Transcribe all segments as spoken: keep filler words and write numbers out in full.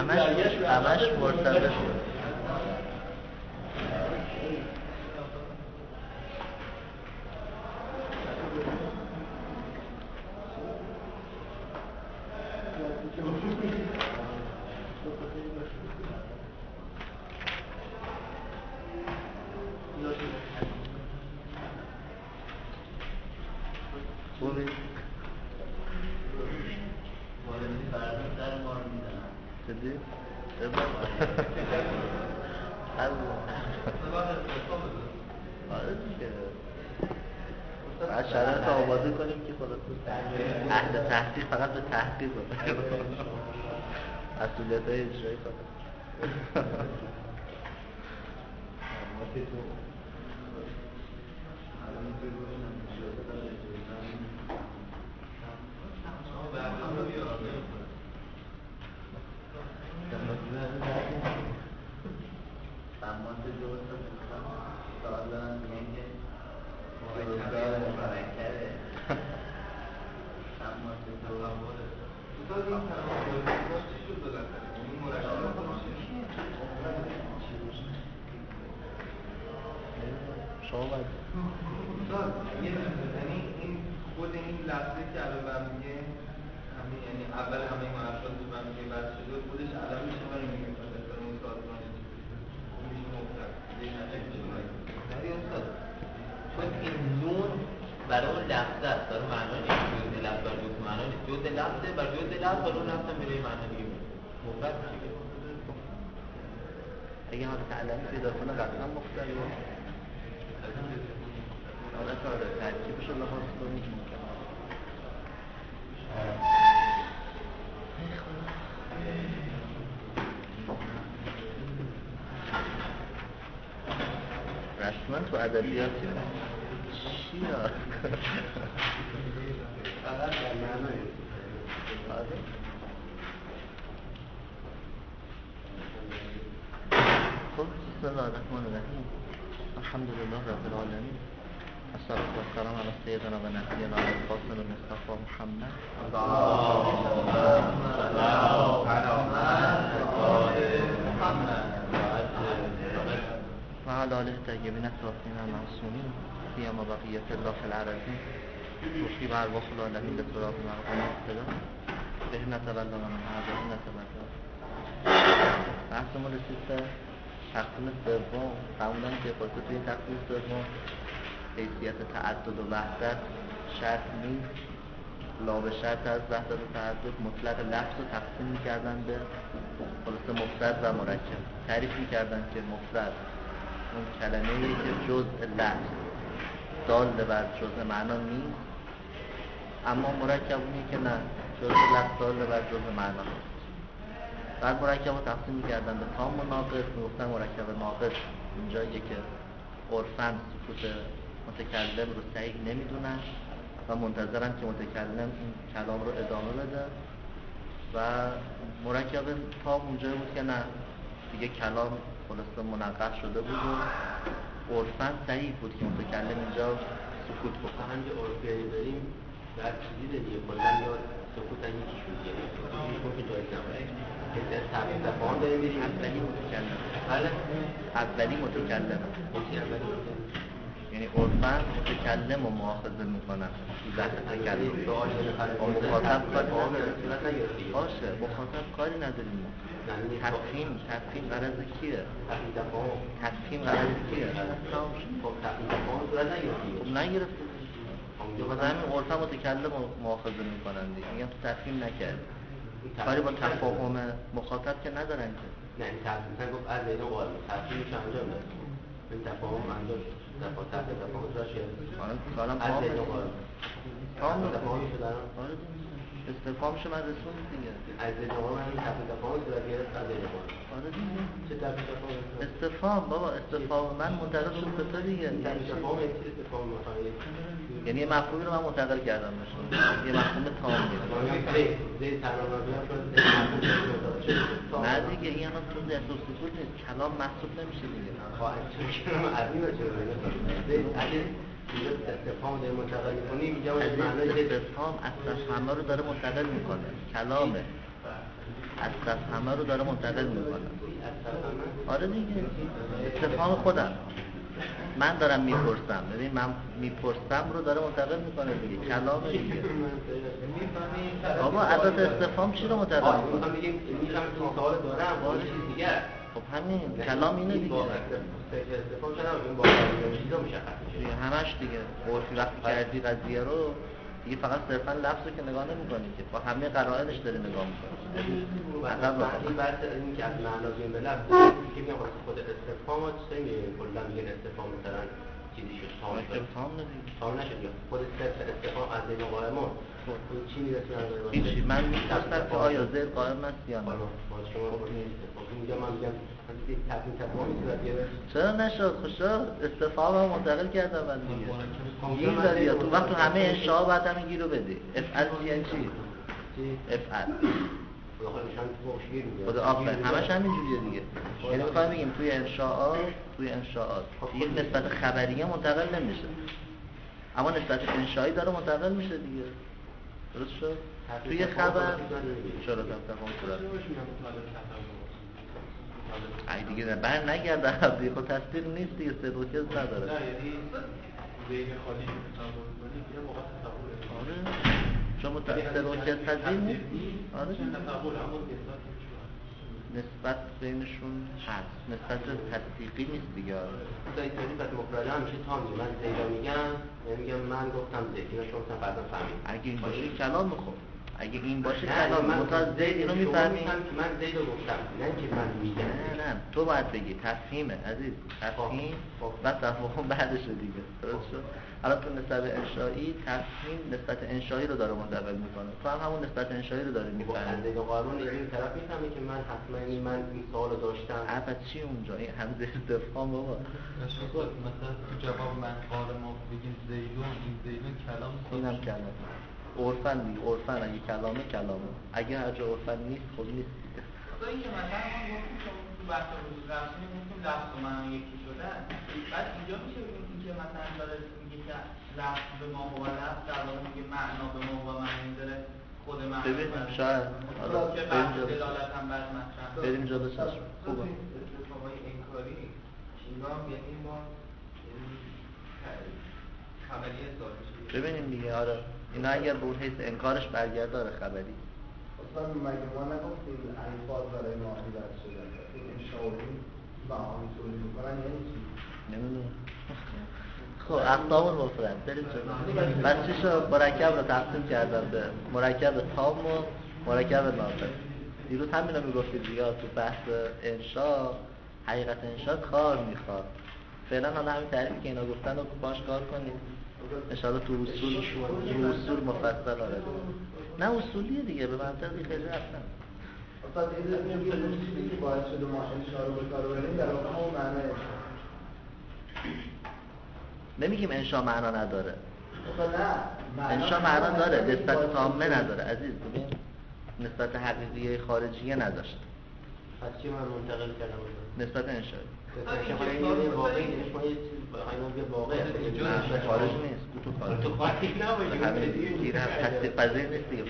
همش همش مرتبط شد. خوبی؟ جدی؟ آره دیگه شرایط آماده کنیم که خلاص اهل تحقیق فقط به تحقیق بکنیم مسئولیت های اجرایی کنیم. شما باید یعنی این خود این لحظه که الان میگه همین یعنی اول همه معرفات رو من میگه بس شده خودش الان میشه من میگه مثلا اون سازمان میشه مختلف یه نتیجه میشه چون این نون برای اون لفظه است، برای معنا نیست. جزء لفظ برای جزء معنا نیست. جزء لفظه برای جزء لفظ برای اون لفظ هم برای معنا دیگه مفرد دیگه. اگه حالت علمی پیدا کنه قطعا مختلفه. حالت آره ترکیبش رو لحاظ کنید رسما تو ادبیات چی ها؟ فقط در معنای خب بسم الله الرحمن الرحیم الحمد لله رب العالمین الصلاة والسلام علی سیدنا و نبینا القاسم المصطفى محمد و علی آله الطیبین الطاهرین المعصومین سیما بقیة الله فی الارضین توفی و ارواح العالمین به سراغ مقام اقتدا به نتولى من هذا نتولى. بحثمون رسید به تقسیم سوم. معمولا که خلاصه توی تقسیم سوم حیثیت تعدد و وحدت شرط نیست. لا به شرط از وحدت و تعدد مطلق لفظ رو تقسیم می‌کردن به خلاصه مفرد و مرکب. تعریف می‌کردن که مفرد اون کلمه‌ای که جزء لفظ دال بر جزء معنا نیست، اما مرکب اونی که نه جزء لفظ دال بر جزء معنا نیست. بعد مرکب رو تقسیم می‌کردن به تام و ناقص. می‌گفتن مرکب ناقص اونجاییه که عرفاً سکوت متکلم رو صحیح نمی‌دونن و منتظرن که متکلم این کلام رو ادامه بده. و مرکب تام اونجایی بود که نه دیگه کلام خلاصه منقح شده بود و عرفاً صحیح بود که متکلم اینجا سکوت بکنه. همه عرفی داریم در چیزی دیگه کلاً یاد سکوت هم یکی شد، یعنی سکوت که جایی نمونه که تبعید دفعان داریم بریم اولی متکلم بله اولی متکلم یکی اولی یعنی عرفاً متکلم رو مؤاخذه میکنن لحظه تکلم و مخاطب کاری باشه مخاطب کاری نداریم ما. تفهیم تفهیم غرض کیه؟ تفهیم غرض کیه؟ خب تبعید دفعان صورت نگرفتی خب نگرفته یا مثلا همین عرفاً متکلم رو مؤاخذه میکنن دیگه میگم تو تفهیم نکردی کاری با تفاهم مخاطب که ندارن که نه این تفهیم مثلا گفت از این قال تفهیمش انجام داد این تفاهم انجام شد تفاهم تفاهم تفاهم را شد کارم از این قال تمام تفاهم شد آره استفهامش من رسون دیگه از این قال من تفاهم تفاهم صورت گرفت از این قال آره دیگه چه تفاهم تفاهم استفهام بابا استفهام من منتقل شد به تو دیگه تفاهم چیز تفاهم مخاطب یعنی یه مفهومی رو من منتقل کردم بهشون یه مفهوم تام دیگه زی تناوبی هم شد نه دیگه این هم تو درس و سکوت نیست کلام محسوب نمیشه دیگه خواهد چون کنم عربی باشه اگه اینجا استفهام داره منتقل میکنی اینجا معنی که استفهام اصلا همه رو داره منتقل میکنه کلامه استفهمه رو داره منتقل میکنه. آره دیگه، استفهام خودم من دارم میپرسم، ببین من میپرسم رو داره منتقل میکنه دیگه، کلامه دیگه. بابا ادات استفهام چی رو منتقل میکنه؟ میخوام بگیم میخوام این سوال دارم با چیز دیگه. خب همین کلام اینه دیگه. استفهام چرا این با چیزا مشخص میشه؟ همش دیگه عرفی وقتی کردی قضیه رو دیگه فقط صرفا لفظ رو که نگاه نمی‌کنی که با همه قرائنش داری نگاه می‌کنی. مثلا این بحث این که از معنای به لفظ که میگم واسه خود استفهام چه میگه کلا میگه استفهام مثلا چیزی شد تام شد استفهام نمیگه تام نشد خود استفهام از این قائمون چی میرسه نظر من هیچی من می‌پرسم که آیا زیر قائم است یا نه. شما میگم من میگم تفسیر تفاهمی صورت گرفت چرا نشد؟ خوشا استفهام هم منتقل کردم من دیگه گیر دادی یا تو وقت تو همه انشاء بعد هم گیر رو بدی افعل یعنی چی؟ افعل خدا آفرین همش همینجوریه دیگه. یعنی میخوایم بگیم توی انشاءات توی انشاءات یک نسبت خبریه منتقل نمیشه اما نسبت انشایی داره منتقل میشه دیگه. درست شد؟ توی خبر چرا تفاهم صورت ای دیگه بر نگرده دیگه خود تصدیق نیست دیگه صدق و کذب نداره. نه یعنی ذهن خالی تصور کنی یه موقع تصور آره شما صدق و کذب پذیر نیست. آره تصور اما نسبت بینشون هست نسبت تصدیقی نیست دیگه. آره مثلا نسبت مفرده هم میشه تام من زیدا میگم میگم من گفتم زید اینا شما مثلا بعدا فهمید اگه این باشه کلام میخوام اگه این باشه کلام متأ زید اینو میفهمی من زیدا گفتم نه که من میگم نه نه تو باید بگی تفهیمه عزیز تفهیم و تفاهم بعدشه دیگه. درست شد؟ حالا تو نسبت انشایی تفهیم نسبت انشایی رو داره منتقل میکنه تو هم همون نسبت انشایی رو داره میفهمی. با زید قانون این طرف میفهمه که من حتما این من این سوالو داشتم البته چی اونجا این هم استفهام بابا مثلا تو جواب من قال ما بگیم زیدون این زیدون کلام اینم کلام عرفن دیگه عرفن اگه کلامه کلامه اگه هر جا عرفن نیست خب نیست دیگه. خدا این که مثلا ما گفتیم که تو بحث روز رفتیم گفتیم لفظ و معنا یکی شدن بعد اینجا میشه بگیم این که مثلا داره میگه که لفظ به ما و لفظ در واقع میگه معنا به ما و معنی داره خود معنا ببین شاید حالا که بحث دلالت هم بر مطلب بریم جلو چشم خوبه اتفاقای انکاری اینا یعنی ما خبری اصلاح میشه. ببینیم دیگه. آره اینا اگر به اون حیث انکارش برگرد داره خبری اصلا مگه ما نگفتیم الفاظ برای معانی درد شدن این انشاءالی معانی تولید میکنن یعنی چی؟ نمیدونم. خب اقسام المفرد بریم جلو. بس چی شد؟ مرکب رو تقسیم کردم به مرکب تام و مرکب ناقص. دیروز همین رو میگفتید دیگه تو بحث انشاء حقیقت انشاء کار میخواد. فعلا حالا همین تعریفی که اینا گفتن رو باش کار کنید انشاءالله تو اصول تو اصول مفصل آره نه اصولیه دیگه به منطقی خیلی رفتن. اصلا این چیزی که باعث شده ما انشاء رو به کار ببریم در واقع اون معنی انشاء نمیگیم انشاء معنا نداره. نه انشاء معنا داره نسبت تامه نداره عزیز. ببین نسبت حقیقی خارجیه نداشت. از چی من منتقل کردم نسبت انشاء این واقعی نشونه اینا به واقع نه خارج نیست تو خارج تو خارج نباشی همین دیگه هم تصدیق پذیر نیست دیگه.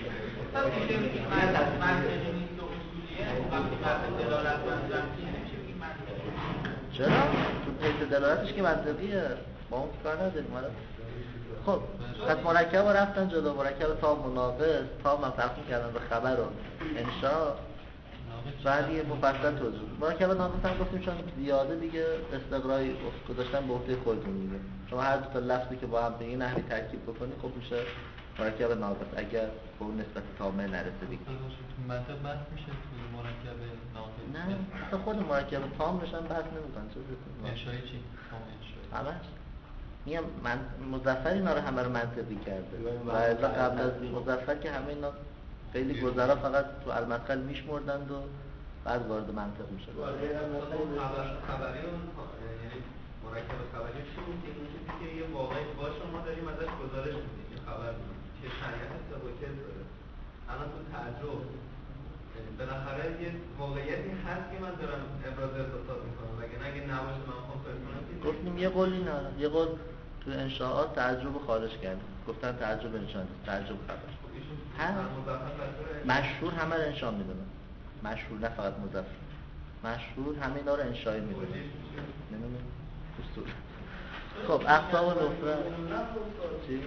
چرا؟ تو حیث دلالتش که منطقیه با اون کار نداریم. خب پس مرکب رو رفتن جلو مرکب تام و ناقص تام هم تقسیم کردن به خبر و انشاء بعد یه مفصل توضیح مرکب ناقص هم گفتیم چون زیاده دیگه استقرایی گذاشتن به عهده خودتون دیگه. شما هر دو تا لفظی که با هم به این نحوی ترکیب بکنی خب میشه مرکب ناقص اگر به اون نسبت تامه نرسه دیگه. منطق بحث میشه تو مرکب ناقص نه اصلا خود مرکب تام نشن بحث نمی‌کنن. چه انشایی چی؟ تام انشایی همش میگم من مظفر اینا رو همه رو منطقی کرده و اذا قبل از مظفر که همه اینا خیلی گذرا فقط تو المدخل میشمردند و بعد وارد منطق میشد. خبری اون یعنی مرکب خبری چی بود که این چیزی که یه واقعی باشه ما داریم ازش گزارش میدیم که خبر که شریعت ثابت داره. الان تو تعجب بالاخره یه واقعیتی هست که من دارم ابراز احساسات میکنم وگرنه اگه نباشه من خودم فکر کنم که گفتیم یه قولی نه یه قول تو انشاءات تعجب خارج کردیم گفتن تعجب انشاء نیست تعجب خبر هست مشهور همه رو انشاء میدونن مشهور نه فقط مظفر، مشهور همه اینا رو انشایی میدونه نمیدونه اصول. خب اقسام نفرت چی؟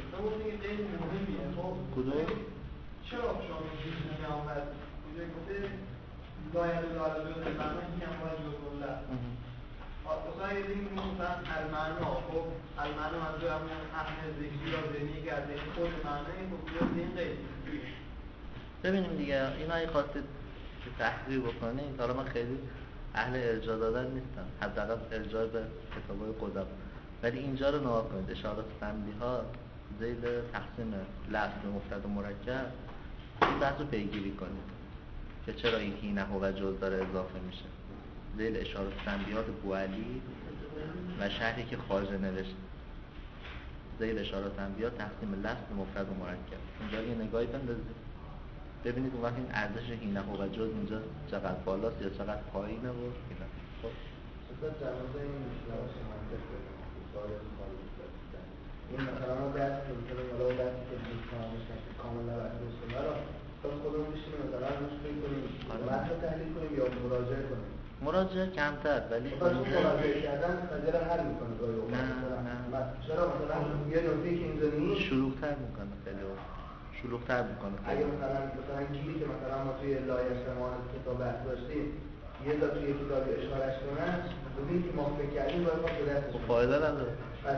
کدوم؟ چرا شما میگید که آمد کجا گفته باید داره به معنی که هم باید بگوله اصلا یه دیم میگفتن المعنا، خب المعنا منظور همون اهل ذکری یا ذهنی که از ذهنی خود معنی خب کجا ذهن غیری. ببینیم دیگه اینا اگه خواستید که تحقیق بکنید، حالا من خیلی اهل ارجاع دادن نیستم، حداقل ارجاع به کتابای قدم، ولی اینجا رو نگاه کنید، اشارات تنبیهات ذیل تقسیم لفظ به مفرد و مرکب این بحث رو پیگیری کنید که چرا این هینه و جز داره اضافه میشه. ذیل اشارات تنبیهات بوعلی و شرحی که خواجه نوشت، ذیل اشارات تنبیهات تقسیم لفظ به مفرد و مرکب، اینجا یه نگاهی بندازید ببینید اون وقت این ارزش هینه و جز اینجا چقدر بالاست یا چقدر پایینه و اینا. خب اصلا جوازه این میشه نباشه منطق بکنم باید خالص دارستن این مثلا ما درس که میتونیم حالا درسی که بیش کامش نشید کامل نبرد رسوله را خب خودمون میشیم مثلا روش کنیم متن تحلیل کنیم یا مراجعه کنیم. مراجعه کمتر ولی خب اون مراجعه کردن قضیه رو حل میکنه گاهی اوقات. نه نه چرا مثلا یه نکته که اینجا نیست شلوغ‌تر میکنه، خیلی شلوغ‌تر میکنه. اگه مثلا مثلا گیری که مثلا ما توی لایه شمال کتاب بحث داشتیم یه تا توی کتاب اشارهش کنن ببینید که ما فکر کردیم باید ما به دستش خب فایده نداره.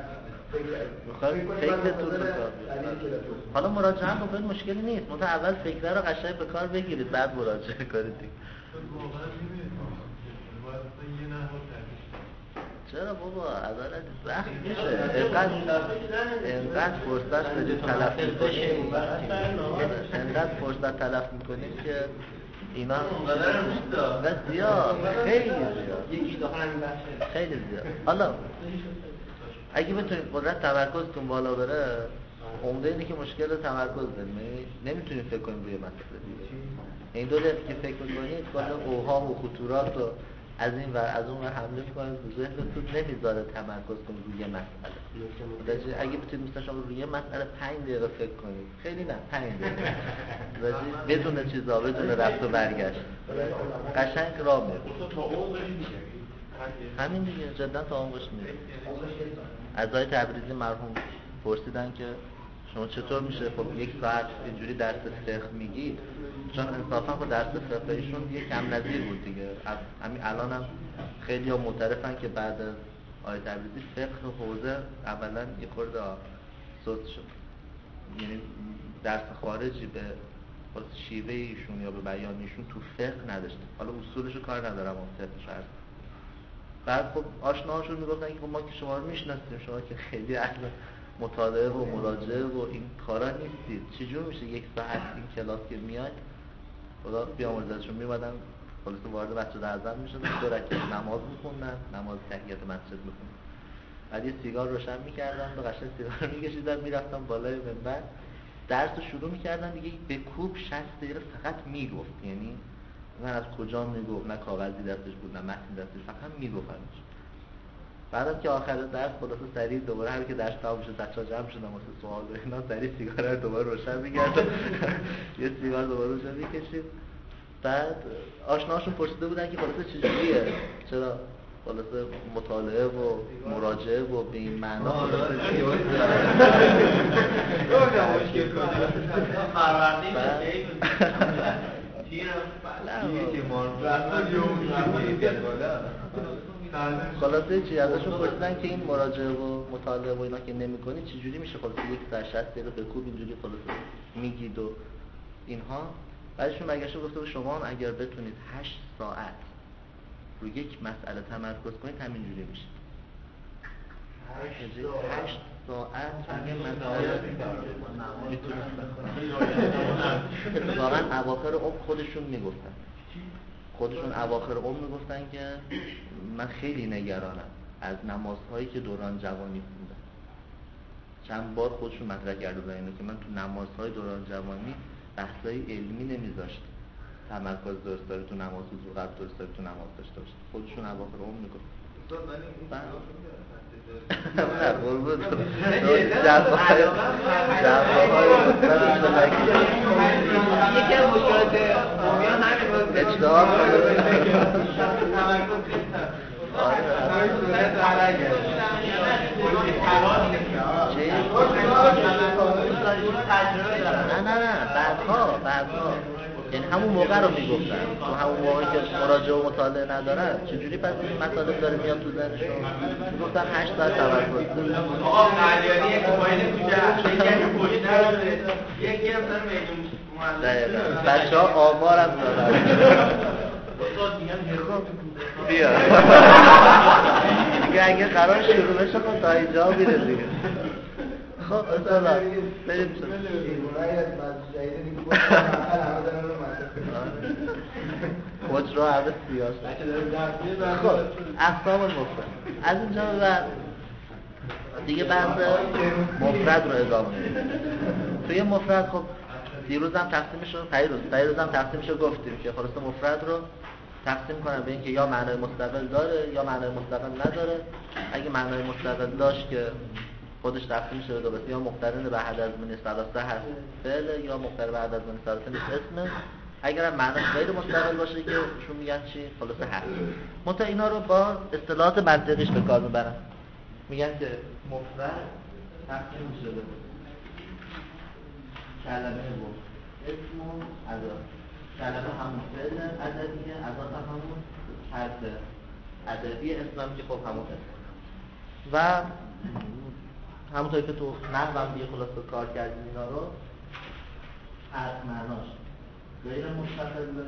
فکر فکرتون حالا مراجعه هم با مشکلی نیست، منتها اول فکر رو قشنگ به کار بگیرید بعد مراجعه کنید. چرا بابا عدالت وقت میشه اینقدر اینقدر فرصت بدید تلف میکنیم اینقدر فرصت تلف میکنیم که اینا و زیاد خیلی زیاد خیلی زیاد. حالا اگه بتونید قدرت تمرکزتون بالا بره عمده اینه که مشکل تمرکز داریم، نمیتونید فکر کنید روی مسئله دیگه. این دو دقیقه که فکر میکنید کلا اوهام و خطورات و از این و از اون حمله میکنید به ذهنتون، نمیذاره تمرکز کنید روی مسئله. درجه اگه بتونید مثلا شما روی مسئله پنج دقیقه فکر کنید، خیلی نه پنج دقیقه بدون چیزا بدون رفت و برگشت قشنگ راه میره. همین دیگه جدا تا عمقش میره. از آقای تبریزی مرحوم پرسیدن که شما چطور میشه خب یک ساعت اینجوری درس فقه میگی، چون انصافا با درس فقه ایشون یه کم نظیر بود دیگه. همین الان هم خیلی ها معترفن که بعد از آقای تبریزی فقه حوزه اولا یه خورده سست شد، یعنی درس خارجی به شیوه ایشون یا به بیان ایشون تو فقه نداشته. حالا اصولش رو کار ندارم اون فقهش هست. بعد خب آشناهاشون میگفتن که ما که شما رو میشناسیم، شما که خیلی اهل مطالعه و مراجعه و این کارا نیستید، چجور میشه یک ساعت این کلاس که میاد خدا بیامرزشون میمدن خلاص وارد مسجد اعظم میشدن دو رکعت نماز میخوندن، نماز تحیت مسجد میخوندن، بعد یه سیگار روشن میکردن و قشنگ سیگار میکشیدن میرفتن بالای منبر درس رو شروع میکردن دیگه به کوب شصت دقیقه فقط میگفت، یعنی من از کجا میگفت، نه کاغذی دستش بود نه متن دستش، فقط میگفتنش. بعدم که آخر درس خلاصه سریع دوباره هر که درس تمام شد بچه‌ها جمع شدن واسه سوال و اینا سریع سیگار رو دوباره روشن می‌کردن یه سیگار دوباره روشن می‌کشید. بعد آشناشون پرسیده بودن که خلاصه چجوریه، چرا خلاصه مطالعه و مراجعه و به این معنا خلاصه چیه مشکل کنه پرورده‌ای خلاصه چی ازشون پرسیدن که این مراجعه و مطالعه و اینا که نمی‌کنی چجوری میشه خلاصه یک ساعت شصت دقیقه به کوب اینجوری خلاصه میگید و اینها. بعدشون برگشته گفته شما هم اگر بتونید هشت ساعت رو یک مسئله تمرکز کنید همینجوری میشه. هشت ساعت روی مسئله میتونستن. اتفاقا اواخر عمر خودشون میگفتن خودشون اواخر عمر میگفتن که من خیلی نگرانم از نمازهایی که دوران جوانی خوندم. چند بار خودشون مطرح کرده بودن اینو که من تو نمازهای دوران جوانی بحثای علمی نمیذاشت تمرکز درست داره تو نماز وضو قبل درست داره تو نماز داشته باشه. خودشون اواخر عمر میگفت نه قربون جوابهای جوابهای یکی از مشکلات مومیان همین بود اجتهاد نه نه نه بعدها بعدها یعنی همون موقع رو میگفتن تو همون موقعی که مراجعه و مطالعه ندارن چجوری پس این مطالب داره میاد تو ذهنشون میگفتن هشت ساعت تمرکز آقا قلیانی یک پایین تو جهت یکی پشت نداره یکی هم سر میدون دقیقا بچه ها آمار هم دارن بیا دیگه اگه قرار شروع بشه خب تا اینجا میره دیگه خب اصلا بریم شد خود رو عوض سیاست خب اقسام المفرد از اینجا بعد دیگه بحث مفرد رو ادامه میدیم. توی مفرد خب دیروز هم تقسیمش رو پیروز پیروز هم تقسیمش رو گفتیم که خلاص مفرد رو تقسیم کنم به اینکه یا معنای مستقل داره یا معنای مستقل نداره. اگه معنای مستقل داشت که خودش تقسیم میشه به دو قسم، یا مقترن به حد از من ثلاثه هست فعل یا مقترن به حد از من ثلاثه نیست اسم. اگر هم معناش غیر مستقل باشه که چون میگن چی خلاصه هست. منتها اینا رو با اصطلاحات منطقیش به کار میبرن. میگن که مفرد تقسیم میشه به کلمه و اسم و ادات. کلمه همون فعل ادبیه، ادات هم همون حرف ادبی، اسم هم که خب همون اسم. و همونطوری که تو نحو هم دیگه خلاصه کار کردیم اینا رو حرف معناش غیر مستقله،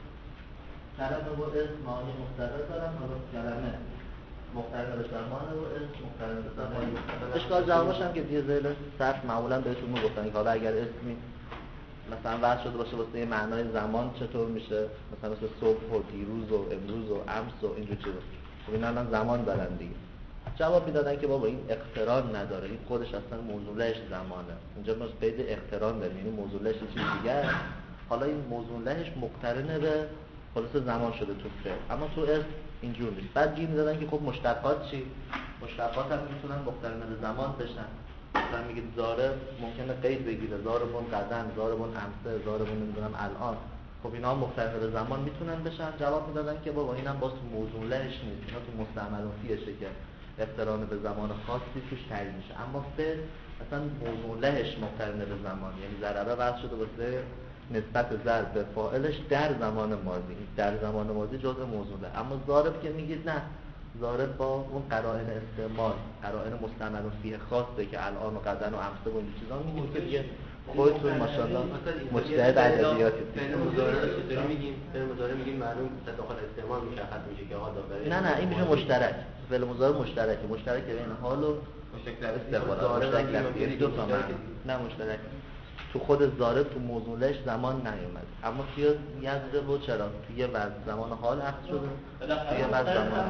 کلمه و اسم معنی مستقل دارن، حالا کلمه مقترن به زمان و اسم مقترن به زمان. اشکال جوابش هم که دیگه ذیل صرف معمولا بهتون میگفتن که حالا اگر اسمی مثلا وضع شده باشه واسه معنای زمان چطور میشه، مثلا مثل صبح و دیروز و امروز و امس و اینجور چیزا. خب اینا الان زمان دارن دیگه. جواب میدادن که بابا این اقتران نداره، این خودش اصلا موضوعش زمانه. اینجا ما قید اقتران داریم، یعنی موضوعش چیز دیگه است. حالا این موضوعش مقترنه به خلاص زمان شده تو فعل، اما تو اسم اینجور نیست. بعد گیر میدادن که خب مشتقات چی؟ مشتقات هم میتونن مقترن به زمان بشن. مثلا میگید ضارب ممکنه قید بگیره، ضاربون قدم، ضاربون امسه، ضاربون نمیدونم الان. خب اینا هم مقترن به زمان میتونن بشن. جواب میدادن که بابا اینم باز موضوعش نیست، اینا تو مستعمل و فیشه که اقتران به زمان خاصی توش تعیین میشه. اما فعل اصلا موضوع لهش مقترن به زمان، یعنی ضربه وضع شده واسه نسبت ضرب به فاعلش در زمان ماضی، در زمان ماضی جزء موضوع له. اما ضارب که میگید نه، ضارب با اون قرائن استعمال، قرائن مستعمل و فیه خاصه که الان و قدن و امسه و این چیزا میگید که دیگه خودتون ماشاءالله مجتهد ادبیاتی. فعل مضارع رو چطوری میگیم؟ فعل مضارع میگیم معلوم داخل استعمال مشخص میشه که آقا داخل. نه نه این میشه مشترک. فعل مضارع مشترکه، مشترک بین حال و استقبال. مشترک دو تا معنی. نه مشترک. تو خود ضارب تو موضوعش زمان نیومد، اما توی یضرب چرا؟ توی وضع زمان حال اخذ شده. توی وضع زمان.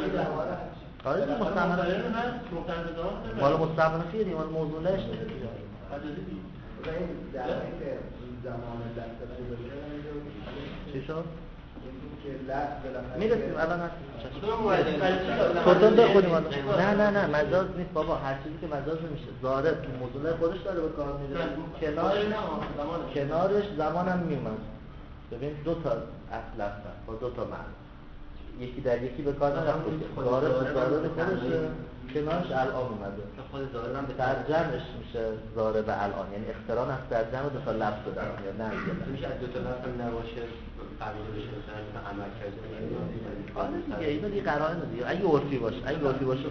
آره دیگه مستعمل مال مستعمل فیه مال موضوعش نیست. زمان دست چی شد؟ که لفظ بالاخره میرسیم الان هست. خودتون بخونیم الان. نه نه نه مجاز نیست بابا، هر چیزی که مجاز نمیشه. ضارب تو موضوع خودش داره به کار میره. کنارش کنارش زمانم میومد. ببین دو تا اصل هستن با دو تا معنی. یکی در یکی به کار نرفته. ضارب تو ضارب خودشه، کنارش الان اومده. خود ضارب هم به ترجمهش میشه ضارب الان، یعنی اقتران از ترجمه دو تا لفظ در میاد. نه میشه دو تا لفظ هم نباشه قبول بشه مثلا عمل کرده. آره دیگه اینا دیگه قرائن دیگه. اگه عرفی باشه، اگه عرفی باشه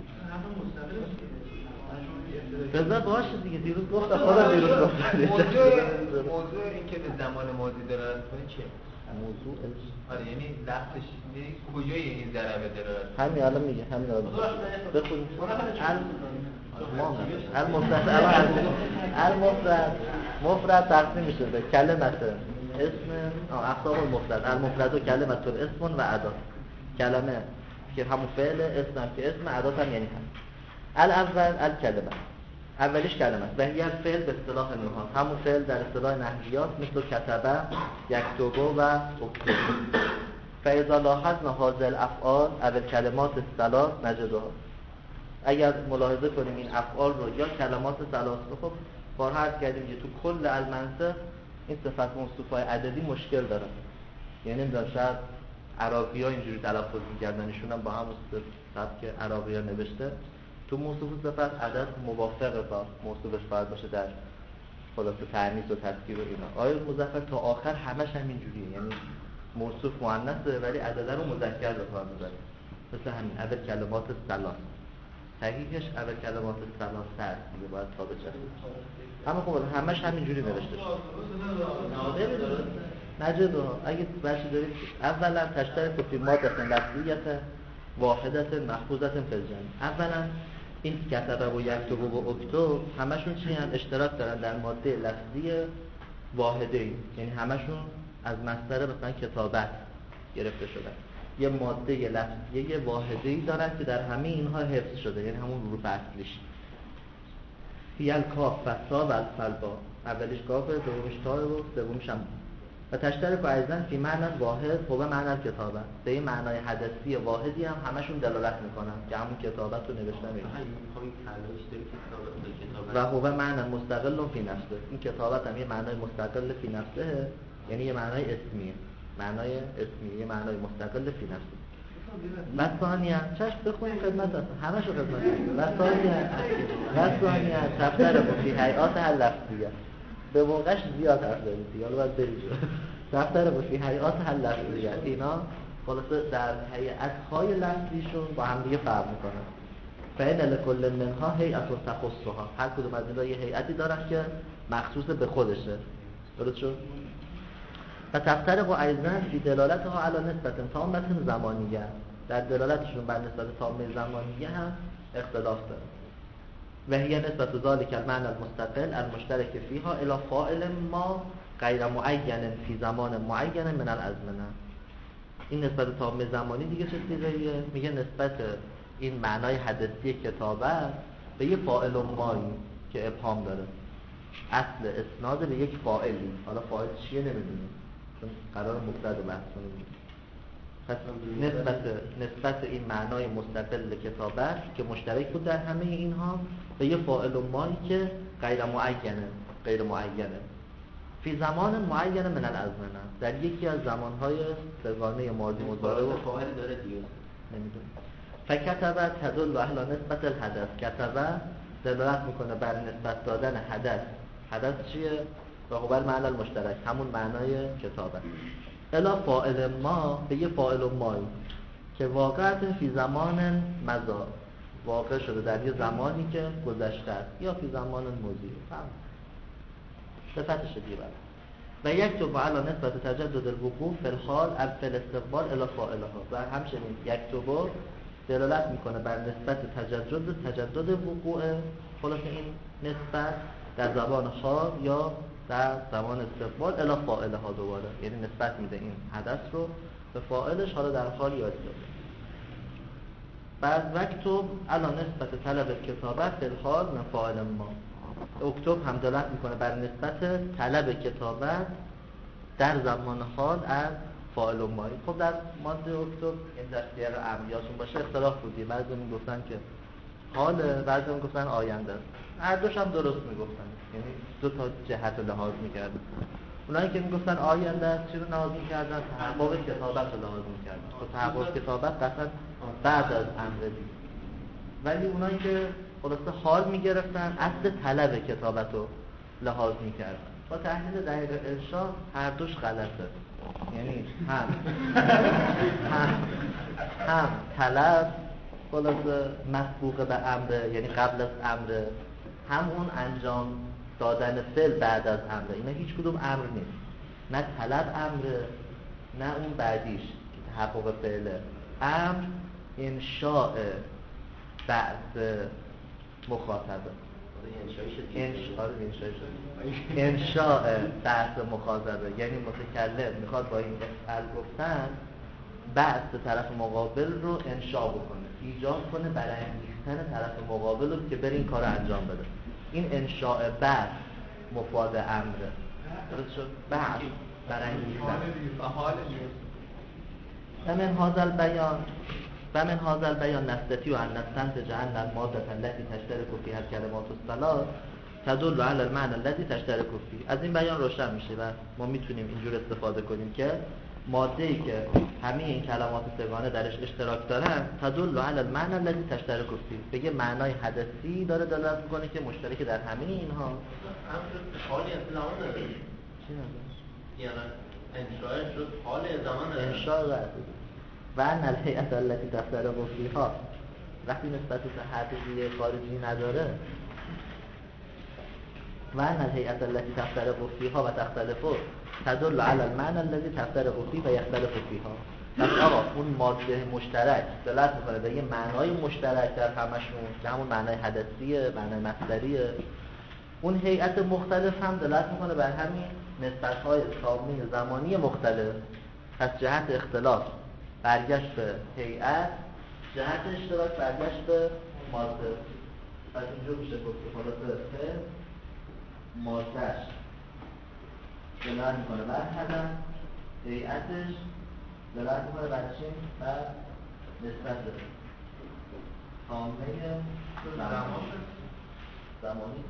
بذار باشه دیگه. دیروز گفتم خودم دیروز گفتم. موضوع موضوع این که به زمان ماضی دلالت کنه چیه؟ موضوع آره یعنی لفظش یعنی کجای این ضربه دلالت کنه؟ همین الان میگه، همین الان بخونیم. المفرد المفرد مفرد تقسیم میشه به کلمه اسم اقسام المفرد. المفرد و کلمه اسم و ادات. کلمه که همون فعل، اسم هم که اسم، ادات هم یعنی هم. الاول الکلمه، اولیش کلمه است و هی فعل به اصطلاح نحو، همون فعل در اصطلاح نحویات مثل کتبه، یکتب و اکتب. فاذا لاحظنا هذه الافعال او الکلمات الثلاث نجدها. اگر ملاحظه کنیم این افعال رو یا کلمات ثلاث رو، خب بارها عرض کردیم که تو کل المنطق این صفت موصوفای عددی مشکل داره. یعنی نمیدونم شاید عراقی ها اینجوری تلفظ میکردن، ایشون هم با هم سبک عراقی ها نوشته تو موصوف و صفت عدد موافق با موصوفش باید باشه در خلاصه تأنیث و تذکیر و اینا. آیه مظفر تا آخر همش همین جوریه، یعنی موصوف مؤنثه ولی عدد رو مذکر به کار میبره، مثل همین اول کلمات ثلاث، صحیحش اول کلمات ثلاث هست دیگه باید ثابت شه. اما خب همش همین جوری نوشته شده. نجد اگه بحثی دارید اولا تشترک فی ماده لفظیت واحدت محفوظت فی الجمع. اولا این کتبه و یکتب و اکتب همشون چی هم اشتراک دارن در ماده لفظی واحده ای، یعنی همشون از مصدر مثلا کتابت گرفته شدن، یه ماده لفظی واحده ای دارن که در همه اینها حفظ شده، یعنی همون حروف اصلیش. فیل کاف و سا و الفلبا، اولیش کافه، دومیش تاه و سومیش هم. و تشترک و ایضا فی معنی واحد و به معنی کتابه، به این معنای حدثی واحدی هم همشون دلالت میکنن که همون کتابت رو نوشتن و هو معنی مستقل فی نفسه. این کتابت هم یه معنای مستقل فی نفسه، یعنی یه معنای اسمیه، معنای اسمیه، یه معنای مستقل فی نفسه. و ثانیه چشم بخونیم خدمت هست همه شو خدمت هست. و ثانیه و ثانیه تشترک فی هیئات لفظیه، به موقعش زیاد حرف دارید دیگه، حالا باید برید دفتر باشی هیئات هر لفظیه، اینا خلاصه در هیئت‌های لفظیشون با هم دیگه فرق میکنن. فإن لكل منها هیئت تخصها، هر کدوم از اینا یه هیئتی دارن که مخصوص به خودشه. درست شد؟ و تفترق و ایضا فی دلالتها علی نسبت تامه زمانیه، در دلالتشون بر نسبت تامه زمانیه هم اختلاف داره. و هي نسبت ذلك المعنى المستقل المشترك فيها الى فاعل ما غیر معین فی زمان معین من الازمنه. این نسبت تام زمانی دیگه چه چیزیه؟ میگه نسبت این معنای حدثی کتابت به یک فاعل مایی که ابهام داره، اصل اسناد به یک فاعلی، حالا فاعل چیه نمیدونیم چون قرار مبتدا بحث کنیم. پس نسبت نسبت این معنای مستقل کتابت که مشترک بود در همه اینها به یه فاعل مایی که غیر معینه غیر معینه فی زمان معین من الازمنه، در یکی از زمانهای سگانه ماضی مضارع و فاعل داره دیگه نمیدونم. فکتبه تدل اهل نسبت الحدث، کتبه دلالت میکنه بر نسبت دادن حدث. حدث چیه؟ و هو المعنی المشترک، همون معنای کتابه. الا فاعل ما به یه فاعل مایی که واقعیت فی زمان مضا، واقع شده در یه زمانی که گذشته است، یا فی زمان ماضی فهم صفتش دیگه. و یک تو علی نسبت تجدد الوقوع فی الحال او فی الاستقبال الی فاعلها، و همچنین یک تو دلالت میکنه بر نسبت تجدد تجدد وقوع، خلاص این نسبت در زمان حال یا در زمان استقبال الی فاعلها دوباره، یعنی نسبت میده این حدث رو به فاعلش، حالا در حال یا استقبال. بعد وکتب علی نسبت طلب کتابت فی الحال من فاعل ما، اکتب هم دلالت میکنه بر نسبت طلب کتابت در زمان حال از فاعل ما. خب در ماده اکتب این دستیار امیاشون باشه اختلاف بودی، بعضی میگفتن که حال، بعضی میگفتن آینده است. هر دوش هم درست میگفتن، یعنی دو تا جهت رو لحاظ میکردن. اونایی که میگفتن آینده است چی رو لحاظ میکردن؟ تحقق کتابت رو لحاظ میکردن. خب تحقق کتابت قصد بعد از امر دی. ولی اونایی که خلاصه حال میگرفتن اصل طلب کتابت رو لحاظ میکردن. با تحلیل دقیق ارشاد هر دوش غلطه، یعنی هم هم هم طلب خلاصه مسبوق به امر، یعنی قبل از امر، هم اون انجام دادن فعل بعد از امر، اینا هیچ کدوم امر نیست، نه طلب امر نه اون بعدیش که تحقق فعله. امر انشاء بعد مخاطبه، انشاء بعد مخاطبه، یعنی متکلم میخواد با این افعل گفتن بعد طرف مقابل رو انشاء بکنه، ایجاد کنه برانگیختن طرف مقابل رو که بره این کار رو انجام بده. این انشاء بعد مفاد امره، درست شد؟ بعد برانگیختن. و من هذا البیان و من هذا البیان نستطيع ان نستنتج ان الماده التي تشترك فيها الكلمات الثلاث تدل على المعنى الذي تشترك فيه. از این بیان روشن میشه و ما میتونیم اینجور استفاده کنیم که ماده‌ای که همه این کلمات سگانه درش اشتراک دارن تدل علی المعنى الذي تشترك فيه، بگه معنای حدثی داره دلالت میکنه که مشترک در همه اینها. حالی اصلا نداره. چی نداره؟ یعنی انشاء شد حال زمان انشاء و و ان الهیئة التي تفترق فیها، وقتی نسبت به حقیقی خارجی نداره و ان الهیئة التي تفترق فیها و تختلف تدل علی المعنى الذي تفترق فيه و یختلف فیها. پس آقا اون ماده مشترک دلالت میکنه به یه معنای مشترک در همشون که همون معنای حدثیه، معنای مصدریه. اون هیئت مختلف هم دلالت میکنه بر همین نسبت‌های تامین زمانی مختلف. پس جهت اختلاف برگشت به هیئت، جهت اشتراک برگشت به ماده. پس اینجا میشه گفت که خلاصه که مادهش دلالت میکنه بر هدف، هیئتش دلالت میکنه بر چی؟ بر نسبت به تامین زمانی.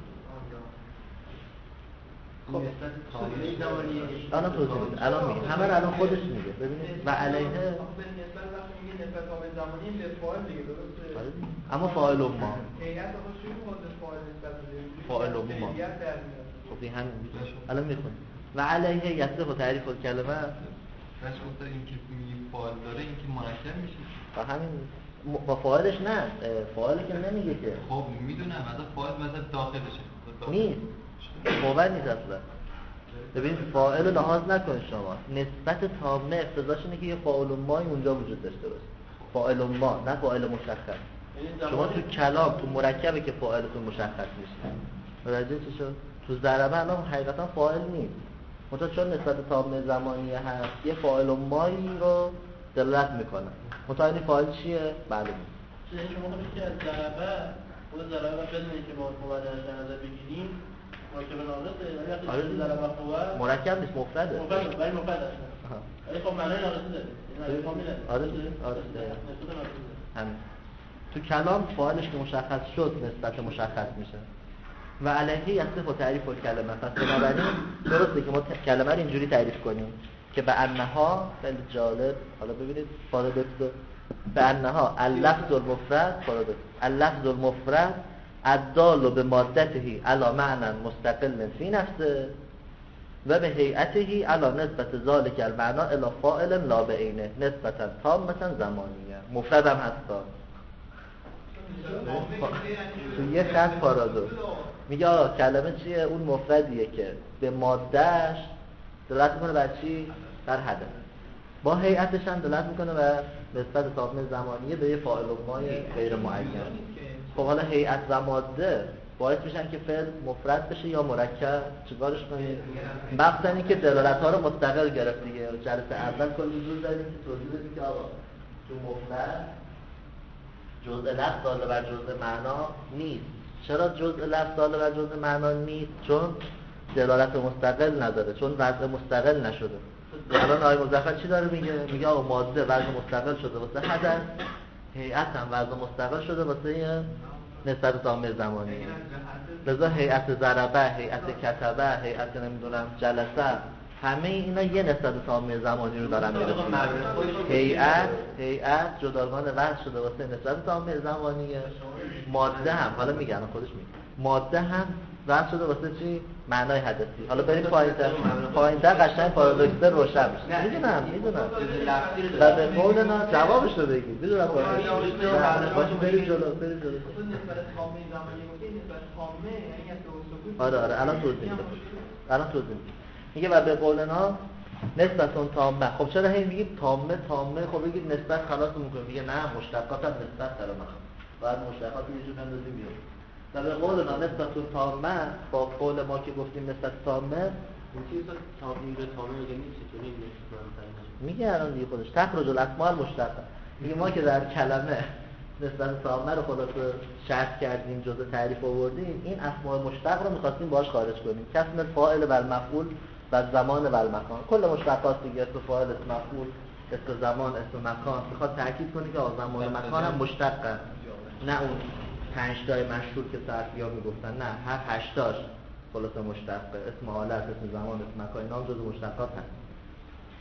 خب تامین زمانی الان توضیح میده، الان میگه همه رو الان خودش میگه. ببینید و علیه نسبت وقتی میگه نسبت تامین زمانی به فاعل دیگه، درسته؟ اما فاعل ما هیئت آقا چجوری خود فاعل نسبت به فاعل ما خب این همین الان میخونیم و علیه یصف و تعریف الکلمه. راست گفته این که میگه فاعل داره این که مرکب میشه. با همین با فاعلش نه، فاعل که نمیگه که. خب میدونم مثلا فاعل مثلا داخلشه نیست، فاعل نیست اصلا. ببین فاعل لحاظ نکن شما، نسبت تامه اقتضاش اینه که یه فاعل مایی اونجا وجود داشته باشه. فاعل ما نه فاعل مشخص. شما تو کلام تو مرکبه که فاعلتون مشخص میشه. متوجه چی شد؟ تو ضربه الان حقیقتا فاعل نیست. منتها چون نسبت تامه زمانی هست یه فاعل مایی رو دلالت میکنه. منتها این فاعل چیه؟ معلومه. چون شما خودت که از ضربه خود ضربه بدون اینکه ما قوت در نظر بگیریم مرکب ناقصه، ولی وقتی آره ضربه قوت مرکب نیست، مفرده. مفرد ولی مفرد است. ولی خب معنای ناقصه داره. این کامل است. آره آره همین. تو کلام فاعلش که مشخص شد نسبت مشخص میشه. و علیه یصف و تعریف الکلمه. پس بنابراین درسته که ما کلمه رو اینجوری تعریف کنیم که به انها، خیلی جالب، حالا ببینید پارادوکس به انها اللفظ المفرد، پارادوکس اللفظ المفرد الدال به مادته علی معنی مستقل فی نفسه و به هیئته علی نسبت ذلک المعنی الی فاعل لا بعینه نسبتا تامه زمانیه. مفرد هم هستا تو یه خط پارادوکس میگه آقا کلمه چیه؟ اون مفردیه که به مادهش دلالت میکنه بر چی؟ بر هدف. با هیئتش هم دلالت میکنه بر نسبت تامه زمانیه به یه فاعل مای غیر معین. خب حالا هیئت و ماده باعث میشن که فعل مفرد بشه یا مرکب. چیکارش کنید؟ مقصد اینه که دلالت ها رو مستقل گرفت دیگه. جلسه اول کلی زور داریم که توضیح بدیم که آقا تو مفرد جزء لفظ داله بر جزء معنا نیست. چرا جزء لفظ داله بر جزء معنا نیست؟ چون دلالت مستقل نداره، چون وضع مستقل نشده. الان آقای مظفر چی داره میگه؟ میگه آقا ماده وضع مستقل شده واسه هدف، هیئت هم وضع مستقل شده واسه نسبت تامه زمانی. لذا هیئت ضربه، هیئت کتبه، هیئت نمیدونم جلسه، همه اینا یه نسبت تامه زمانی رو دارن میرسن. هیئت هیئت جداگانه وضع شده واسه نسبت تامه زمانیه. ماده هم حالا میگن خودش میگه ماده هم وضع شده واسه چی؟ معنای حدثی. حالا بریم پایین‌تر، پایین‌تر قشنگ پارادوکس روشن میشه. میدونم میدونم و به قول نه جوابش رو بگید. میدونم باشه بریم جلو بریم جلو. آره آره الان توضیح میدم. الان توضیح میدم. میگه و به قول نه نسبت اون تامه. خب چرا هی میگید تامه تامه؟ خب بگید نسبت خلاص میکنیم. میگه نه مشتقات هم نسبت داره. مثلا بعد مشتقات رو یه جور بندازیم بیرون. و به قول ما نسبت تامه با قول ما که گفتیم نسبت تامه این چیز تامین به تامه میگه نیست چطوری میگه الان دیگه خودش تخرج الاسماء المشتقه. میگه ما که در کلمه نسبت تامه رو خلاصه شرط کردیم جزء تعریف آوردیم، این اسماء مشتق رو می‌خواستیم باهاش خارج کنیم. کسم الفاعل و المفعول و زمان و المکان. کل مشتقات دیگه اسم فاعل، اسم مفعول، اسم زمان، اسم مکان میخواد تاکید کنه که زمان و مکان هم مشتقه. نه اون پنج تای مشهور که صرفی‌ها میگفتن، نه هر هشت تاش خلاصه مشتقه. اسم حالت، اسم زمان، اسم مکان اینا هم جزء مشتقات هست.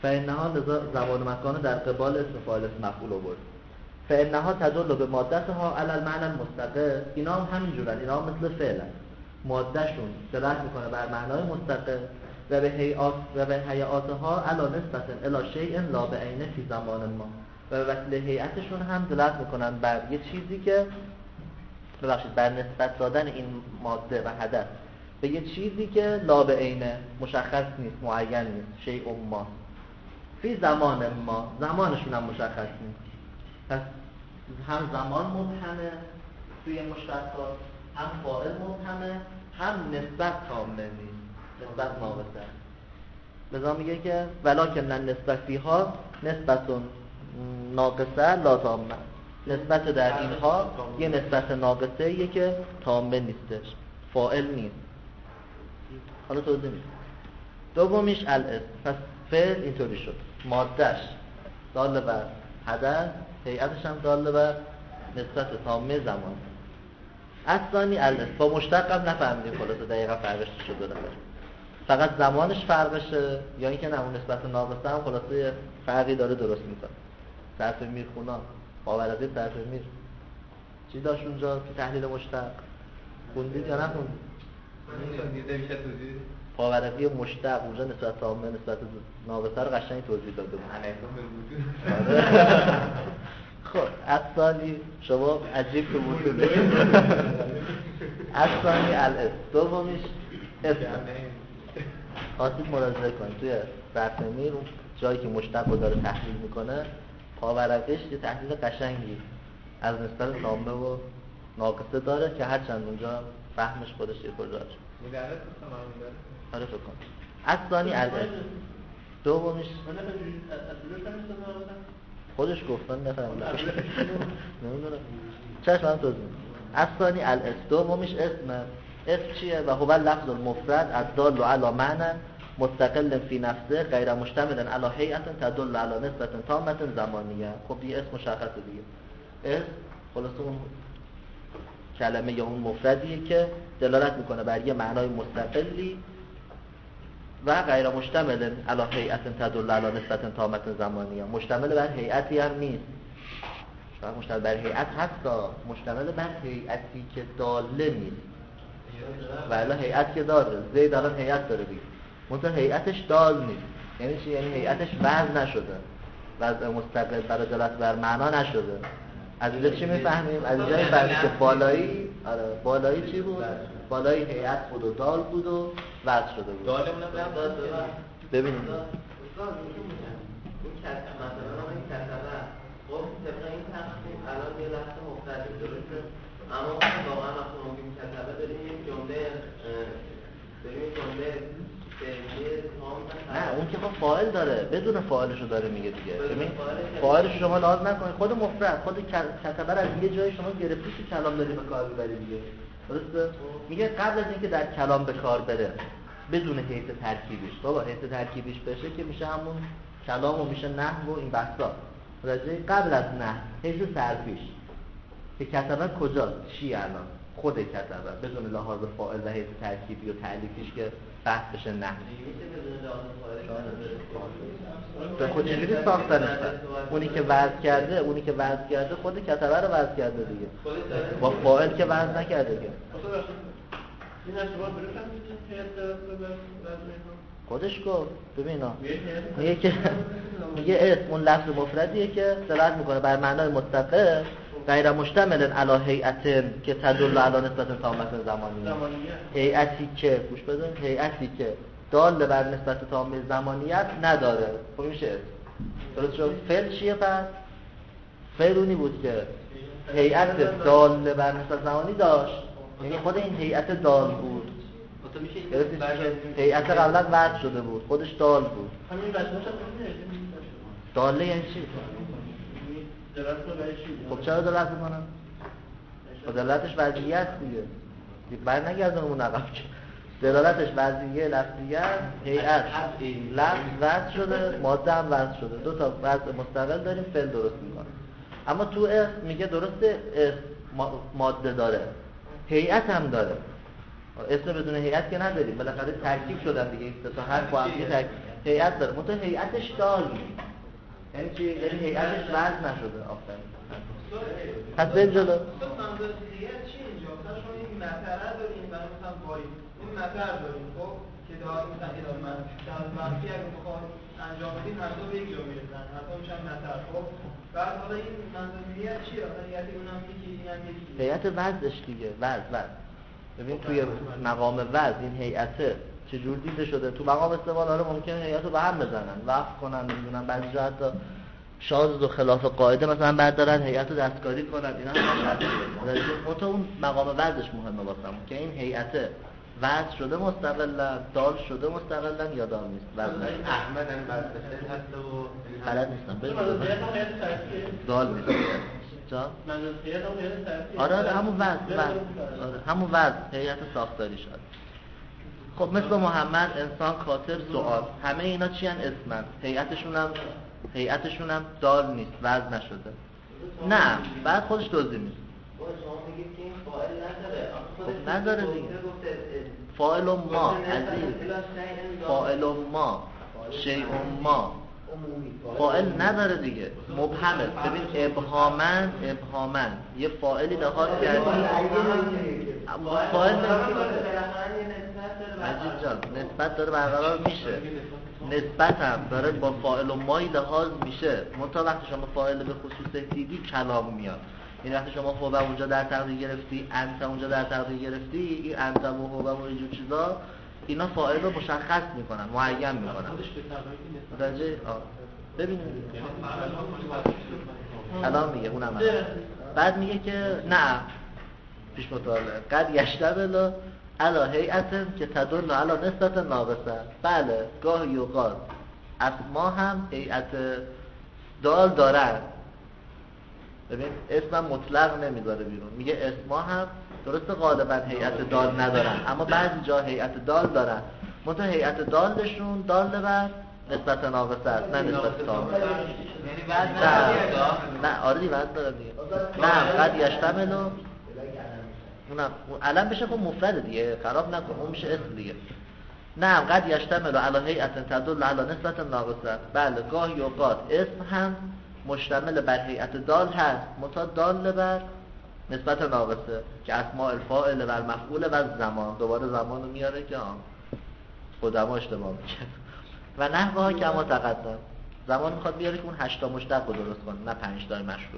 فإنها لذا زمان و مکان در قبال اسم فاعل اسم مفعول آورد. فإنها تدل به مادتها علی المعنى المستقر. اینا هم همینجورن، اینا هم مثل فعلن، مادهشون دلالت میکنه بر معنای مستقر و به هیئات و به هیئاتها علی نسبت الی شیء لا بعینه فی زمان ما، و به وسیله هیئتشون هم دلالت میکنن بر یه چیزی که ببخشید بر نسبت دادن این ماده و هدف به یه چیزی که لا بعینه مشخص نیست، معین نیست، شیء ما فی زمان ما، زمانشون هم مشخص نیست. پس هم زمان مبهمه توی مشتقات، هم فاعل مبهمه، هم نسبت تامه نیست، نسبت ناقصه. لذا میگه که ولکن نسبت فیها نسبتون ناقصه لا تامه، نسبت در اینها یه نسبت ناقصه یه که تامه نیستش، فاعل نیست. حالا توضیح میدم. دومیش الاسم. پس فعل اینطوری شد، مادهش دال بر هدف، هیئتش هم دال بر نسبت تامه زمان. اصلانی الاسم. با مشتق هم نفهمیدیم خلاصه دقیقا فرقش چی شده، فقط زمانش فرقشه یا اینکه نه اون نسبت ناقصه هم خلاصه فرقی داره درست میکنه. صرف میر خونا باورقی صرف میر چی داشت اونجا که تحلیل مشتق خوندید یا نخوندید؟ پاورقی مشتق اونجا نسبت تامه نسبت ناقصه رو قشنگ توضیح داده بود. خب اصلی شما عجیب که وصوله. اصلی الاسم. دومیش اسم. خواستید ملاحظه کنید توی صرف میر اون جایی که مشتق رو داره تحلیل میکنه پاورقیش یه تحلیل قشنگی از نسبت تامه و ناقصه داره که هرچند اونجا فهمش خودش یه کجاش مدرس تمام داره. آره فکر کنم. اصلانی الاسم. دومیش خودش گفتن نفهمیدم. نمیدونم. چشم هم توضیح. اصلانی الاسم. دومیش اسم. اسم چیه؟ و هو لفظ المفرد الدال علی معنی مستقل فی نفسه غیر مشتمل علی هیئت تدل علی نسبت تامه زمانیه. خب یه اسم مشخصه دیگه. اسم خلاص اون کلمه یا اون مفردیه که دلالت میکنه بر یه معنای مستقلی و غیر مشتمل علی هیئت تدل علی نسبت تامه زمانیه. مشتمل بر هیئتی هم نیست. شاید مشتمل بر هیئت هست، مشتمل بر هیئتی که داله نیست. ولی هیئت که داره، زید الان هیئت داره دیگه، منتها هیئتش دال نیست. یعنی چی؟ یعنی هیئتش وضع نشده، وضع مستقل برای دلالت بر معنا نشده. از اینجا چی میفهمیم؟ از اینجا میفهمیم که بالایی، آره بالایی چی بود؟ بالایی هیئت بود و دال بود و وضع شده بود. دالمون هم داد ببینید استاد این کتابه مثلا این کتابه خب طبق این تقسیم الان یه لفظ مختلف درسته، اما واقعا وقتی ما این کتابه داریم یک جمله داریم یک جمله نه اون که خب فاعل داره، بدون فاعلشو داره میگه دیگه. ببین فاعلش شما لازم نکنید، خود مفرد خود کتابه از یه جای شما گرفتی که کلام داری به کار ببری دیگه. درسته؟ میگه قبل از اینکه در کلام به کار بره بدون هیئت ترکیبیش، بابا هیئت ترکیبیش بشه که میشه همون کلام و میشه نحو و این بحثا. راجع قبل از نحو هیئت صرفیش که کتابه کجاست؟ چی الان؟ خود کتابه بدون لحاظ فاعل و هیئت ترکیبی و تعلیفیش که بحث بشه نحو. به خود چجوری ساختنش کرد؟ اونی که وضع کرده، اونی که وضع کرده خود کتابه رو وضع کرده دیگه. با فاعل که وضع نکرده دیگه. این اشتباه درست خودش گفت ببینا میگه که میگه اسم اون لفظ مفردیه که دلالت میکنه بر معنای مستقل غیر مشتمل علی هیئت که تدل علی نسبت تامه زمانیه. هیئتی که گوش بده، هیئتی که دال بر نسبت تامه زمانیت نداره. خب میشه درست شد. فعل چیه پس؟ فعل اونی بود که هیئت دال بر نسبت زمانی داشت، یعنی خود این هیئت دال بود. هیئت قبلا وضع شده بود، خودش دال بود. داله یعنی چی؟ خب چرا دلالت میکنن؟ خب دلالتش وضعیت دیگه بر نگردن اون عقب که دلالتش وضعیه لفظیت هیئت لفظ وضع شده، ماده هم وضع شده، دو تا وضع مستقل داریم، فعل درست میکنه. اما تو اسم میگه درسته ماده داره، هیئت هم داره. اسم بدون هیئت که نداریم، بالاخره ترکیب شدن دیگه، این تا حرف با هم ترکیب هیئت داره منتها هیئتش دال نیست. یعنی چی؟ یعنی هیئتش وزن نشده. آفرین. پس بریم جلو. تو سمبولیکیت چی اینجا؟ مثلا شما این مطره داریم برای مثلا وای این مطر داریم خب که داره مثلا اینا من در وقتی اگه بخواد انجام بدیم هر دو به یک جا میرسن هر دو میشن مطر خب بعد حالا این سمبولیکیت چیه؟ مثلا هیئت اونم یکی اینم یکی هیئت وزنش دیگه وزن وزن ببین توی مقام وزن این هیئت چجور دیده شده. تو مقام استقلال حالا ممکنه هیئت رو به هم بزنن وقف کنن نمیدونم بعضی جا حتی شاذ و خلاف قاعده مثلا بردارن هیئت رو دستکاری کنن اینا هم هست. منتها اون مقام وزنش مهمه واسم که این هیئت وزن شده مستقلا دال شده مستقلا یا دال نیست وزن احمد هم وزن هست و بلد نیستم ببین دال نیست جا آره آره همون وزن وزن آره همون وزن هیئت ساختاری شد. خب مثل محمد انسان کاتب سوال همه اینا چی ان اسمن هیئتشون هم هیئتشون هم دال نیست وزن نشده. نه بعد خودش توضیح میده. شما میگید که این فاعل نداره. خب نداره دیگه. فاعل ما عزیز فاعل ما شیء ما فاعل نداره دیگه مبهمه. ببین ابهامن ابهامن یه فاعلی لحاظ کردی فاعل عزیز جان نسبت داره برقرار میشه نسبت هم داره با فاعل و مایی لحاظ میشه منتها وقتی شما فاعل به خصوص دیدی کلام میاد. این وقتی شما خوبه اونجا در تقدیر گرفتی انت اونجا در تقدیر گرفتی این انت و خوبه و اینجور چیزا اینا فاعل رو مشخص میکنن معین میکنن. متوجه ببینید الان میگه اونم بعد میگه که نه پیش مطالعه قد یشتبلو علا هیئت که تدل علا نسبت ناقصه. بله گاهی اوقات اسما هم هیئت دال دارن. ببین اسمم مطلق نمیذاره بیرون میگه اسما هم درست غالبا هیئت دال ندارن اما بعضی جا هیئت دال دارن منتها هیئت دالشون دال بر نسبت ناقصه است نه نسبت تام. یعنی وزن نداره. نه آره دی وزن داره دیگه. نه قد یشتملو اونم علم بشه خب مفرد دیگه خراب نکن اون میشه اسم دیگه. نه قد یشتملو علی هیئت تدل علی نسبت ناقصه. بله گاهی اوقات اسم هم مشتمل بر هیئت دال هست منتها دال بر نسبت ناقصه که اسماء الفاعل و المفعول و زمان دوباره زمان رو میاره که آن خودمو اشتباه میکنه و نحوه ها که اما تقدم زمان میخواد بیاره که اون هشتا مشتق رو درست کنه نه پنج تای مشهور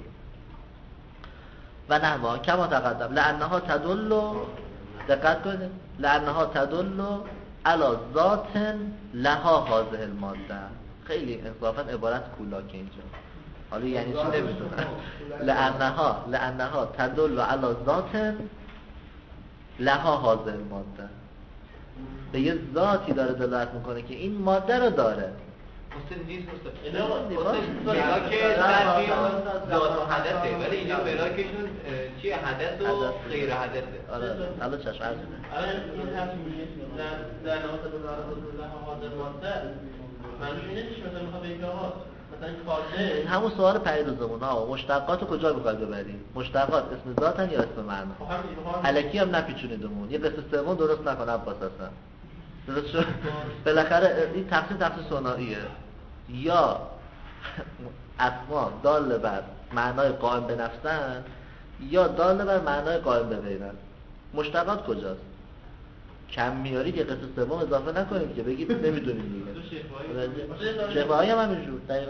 و نحوه ها کما تقدم لانها تدل دقت کنید لانها تدل علی ذات لها هذه الماده. خیلی انصافا عبارت کولاکه اینجا حالا یعنی چی نمیدونم. لانها لانها تدل علی ذات لها هذه الماده به یه ذاتی داره دلالت میکنه که این ماده رو داره. مستد نیست مستد بلاک ظرفی ذات و حدثه ولی اینجا بلاکشون چیه حدث و غیر حدثه. آره حالا چشم عرض می‌کنم الان این حرف میگه در در نهاد دلالت الله حاضر ماده معنی اینه که مثلا میخواد بگه ها مثلا کاده همون سوال پریروزمون ها مشتقات رو کجا می‌خواد ببریم؟ مشتقات اسم ذاتن یا اسم معنا؟ الکی هم نپیچونیدمون یه قصه سوم درست نکن عباس هستن درست شد؟ بالاخره این تقسیم تقسیم ثنائیه یا اسما دال بر معنای قائم به نفسن یا دال بر معنای قائم به غیرن. مشتقات کجاست؟ کم میاری که قصه سوم اضافه نکنیم که بگید نمیدونیم دیگه. شفاهی هم همینجور دقیقاً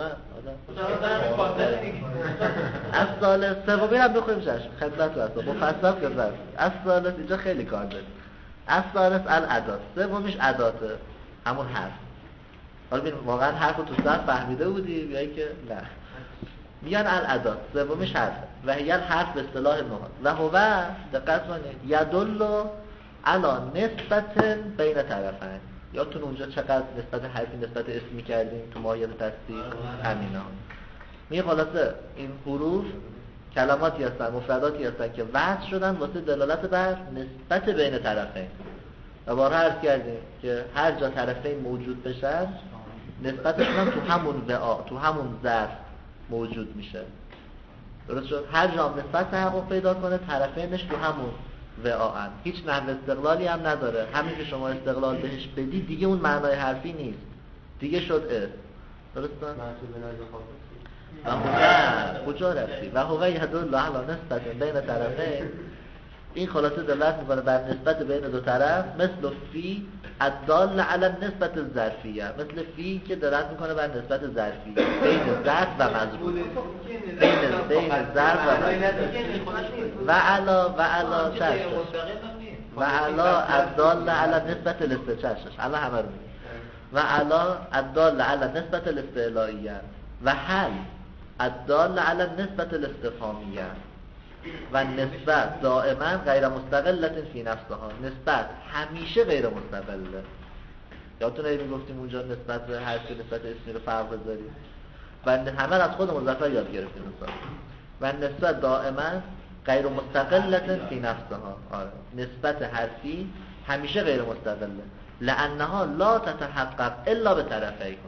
از سال سومی هم بخوریم چشم خدمت و اصلا مفصل گذر از سال اینجا خیلی کار داریم. از سال الادات سومیش اداته همون حرف. حالا ببین واقعا حرف رو تو سر فهمیده بودی یا که نه میگن الادات سومیش حرف و هی حرف به اصطلاح نحات و هو دقت کنید یدل علا نسبت بین طرفین. یادتون اونجا چقدر نسبت حرفی نسبت اسمی کردیم تو ماهیت تصدیق همینا میگه خلاصه این حروف کلماتی هستن مفرداتی هستن که وضع شدن واسه دلالت بر نسبت بین طرفین و بارها عرض کردیم که هر جا طرفین موجود بشن نسبتشون تو همون وعا تو همون ظرف موجود میشه. درست شد؟ هر جا نسبت تحقق پیدا کنه طرفینش تو همون وعاء هیچ نحو استقلالی هم نداره. همین که شما استقلال بهش بدی دیگه اون معنای حرفی نیست دیگه شد اسم. درسته؟ منصوب به نازل خاصی و هو کجا رفتی؟ و هو یدل علی نسبت بین طرفین. این خلاصه دلالت میکنه بر نسبت بین دو طرف، مثل فی الدال علی نسبت ظرفیه، مثل فی که دلالت میکنه بر نسبت ظرفیه بین ظرف و مضروب، بین بین ظرف و مضروب. و علا و علا چشش و علا الدال علی نسبت الاستچشش علا همه رو میگه. و علا الدال علی نسبت الاستعلائیه و حل الدال علی نسبت الاستفهامیه. و نسبت دائما غیر مستقلت فی نفسها، نسبت همیشه غیر مستقله. یادتونه این گفتیم اونجا نسبت به هر چی نسبت اسمی رو فرق بذاریم و همه از خود مظفر یاد گرفتیم مثلا. و نسبت دائما غیر مستقلت فی نفسها، آره. نسبت حرفی همیشه غیر مستقله، لانها لا تتحقق الا به طرفین.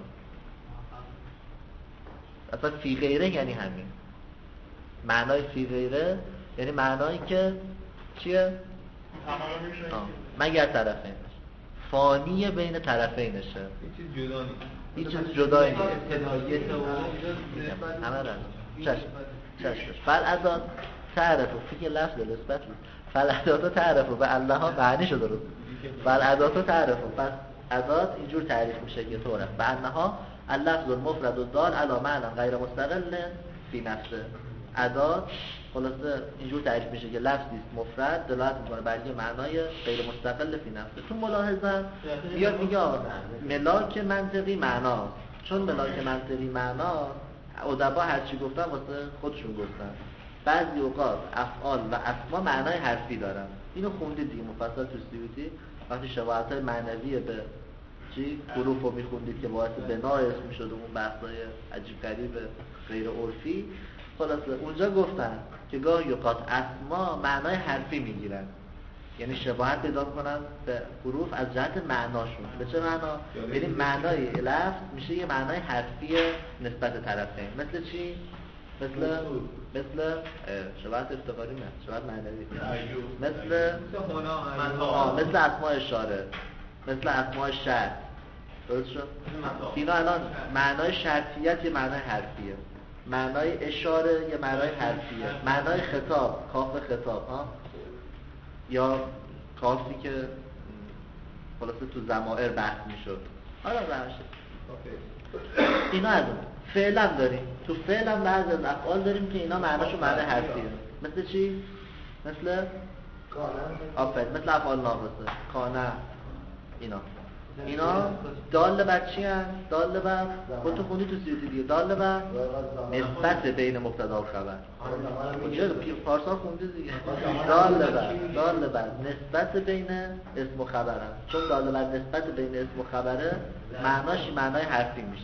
اصلا فی غیره یعنی همین معنای فی غیره، یعنی معنایی که چیه؟ مگر طرفین، فانی بین طرفینشه، هیچ چیز جدا نیست، هیچ چیز جدایی نیست. همه را چشم چشم فالعداد تعرفو فی که لفظ نسبت فالعداد تعرفو به الله ها معنی شده رو فالعداد تعرفو. پس عداد اینجور تعریف میشه که طوره به انها اللفظ المفرد الدال علی معنی غیر مستقل فی نفسه. عداد خلاصه اینجور تعریف میشه که لفظی است مفرد دلالت میکنه بر یه معنای غیر مستقل فی نفسه. تو ملاحظه بیاد میگه ملاک منطقی معناست، چون ملاک منطقی معنا ادبا هر چی گفتن واسه خودشون گفتن. بعضی اوقات افعال و اسما معنای حرفی دارن، اینو خوندید دیگه مفصل تو سیویتی وقتی شباهت معنوی به چی حروف رو میخوندید که باعث بنا اسم میشد اون بحثای عجیب غریب غیر عرفی. خلاصه اونجا گفتن که گاهی اوقات اسما معنای حرفی میگیرن، یعنی شباهت پیدا کنن به حروف از جهت معناشون. به چه معنا؟ یعنی معنای لفظ میشه یه معنای حرفی نسبت طرفین. مثل چی؟ مثل مثل شباهت افتقاری نه، شباهت معنوی. مثل مثل اسماء اشاره، مثل اسماء شرط. درست شد؟ اینا الان معنای شرطیت یه معنای حرفیه، معنای اشاره یه معنای حرفیه، معنای خطاب کاف خطاب ها یا کافی که خلاصه تو ضمائر بحث میشد. حالا روشه اینا از اون فعلا داریم، تو فعلا بعضی از افعال داریم که اینا معناشو معنای حرفیه. مثل چی؟ مثل آفرین، مثل افعال ناقصه کانه. اینا اینا دال بر چی هست؟ دال بر خودتو خوندی تو سیوتی دیگه، دال بر نسبت بین مبتدا و خبر. اونجا پارسال خوندی دیگه. دال بر دال بر نسبت بین اسم و خبر هست، چون دال بر نسبت بین اسم و خبره معناش معنای حرفی میشه.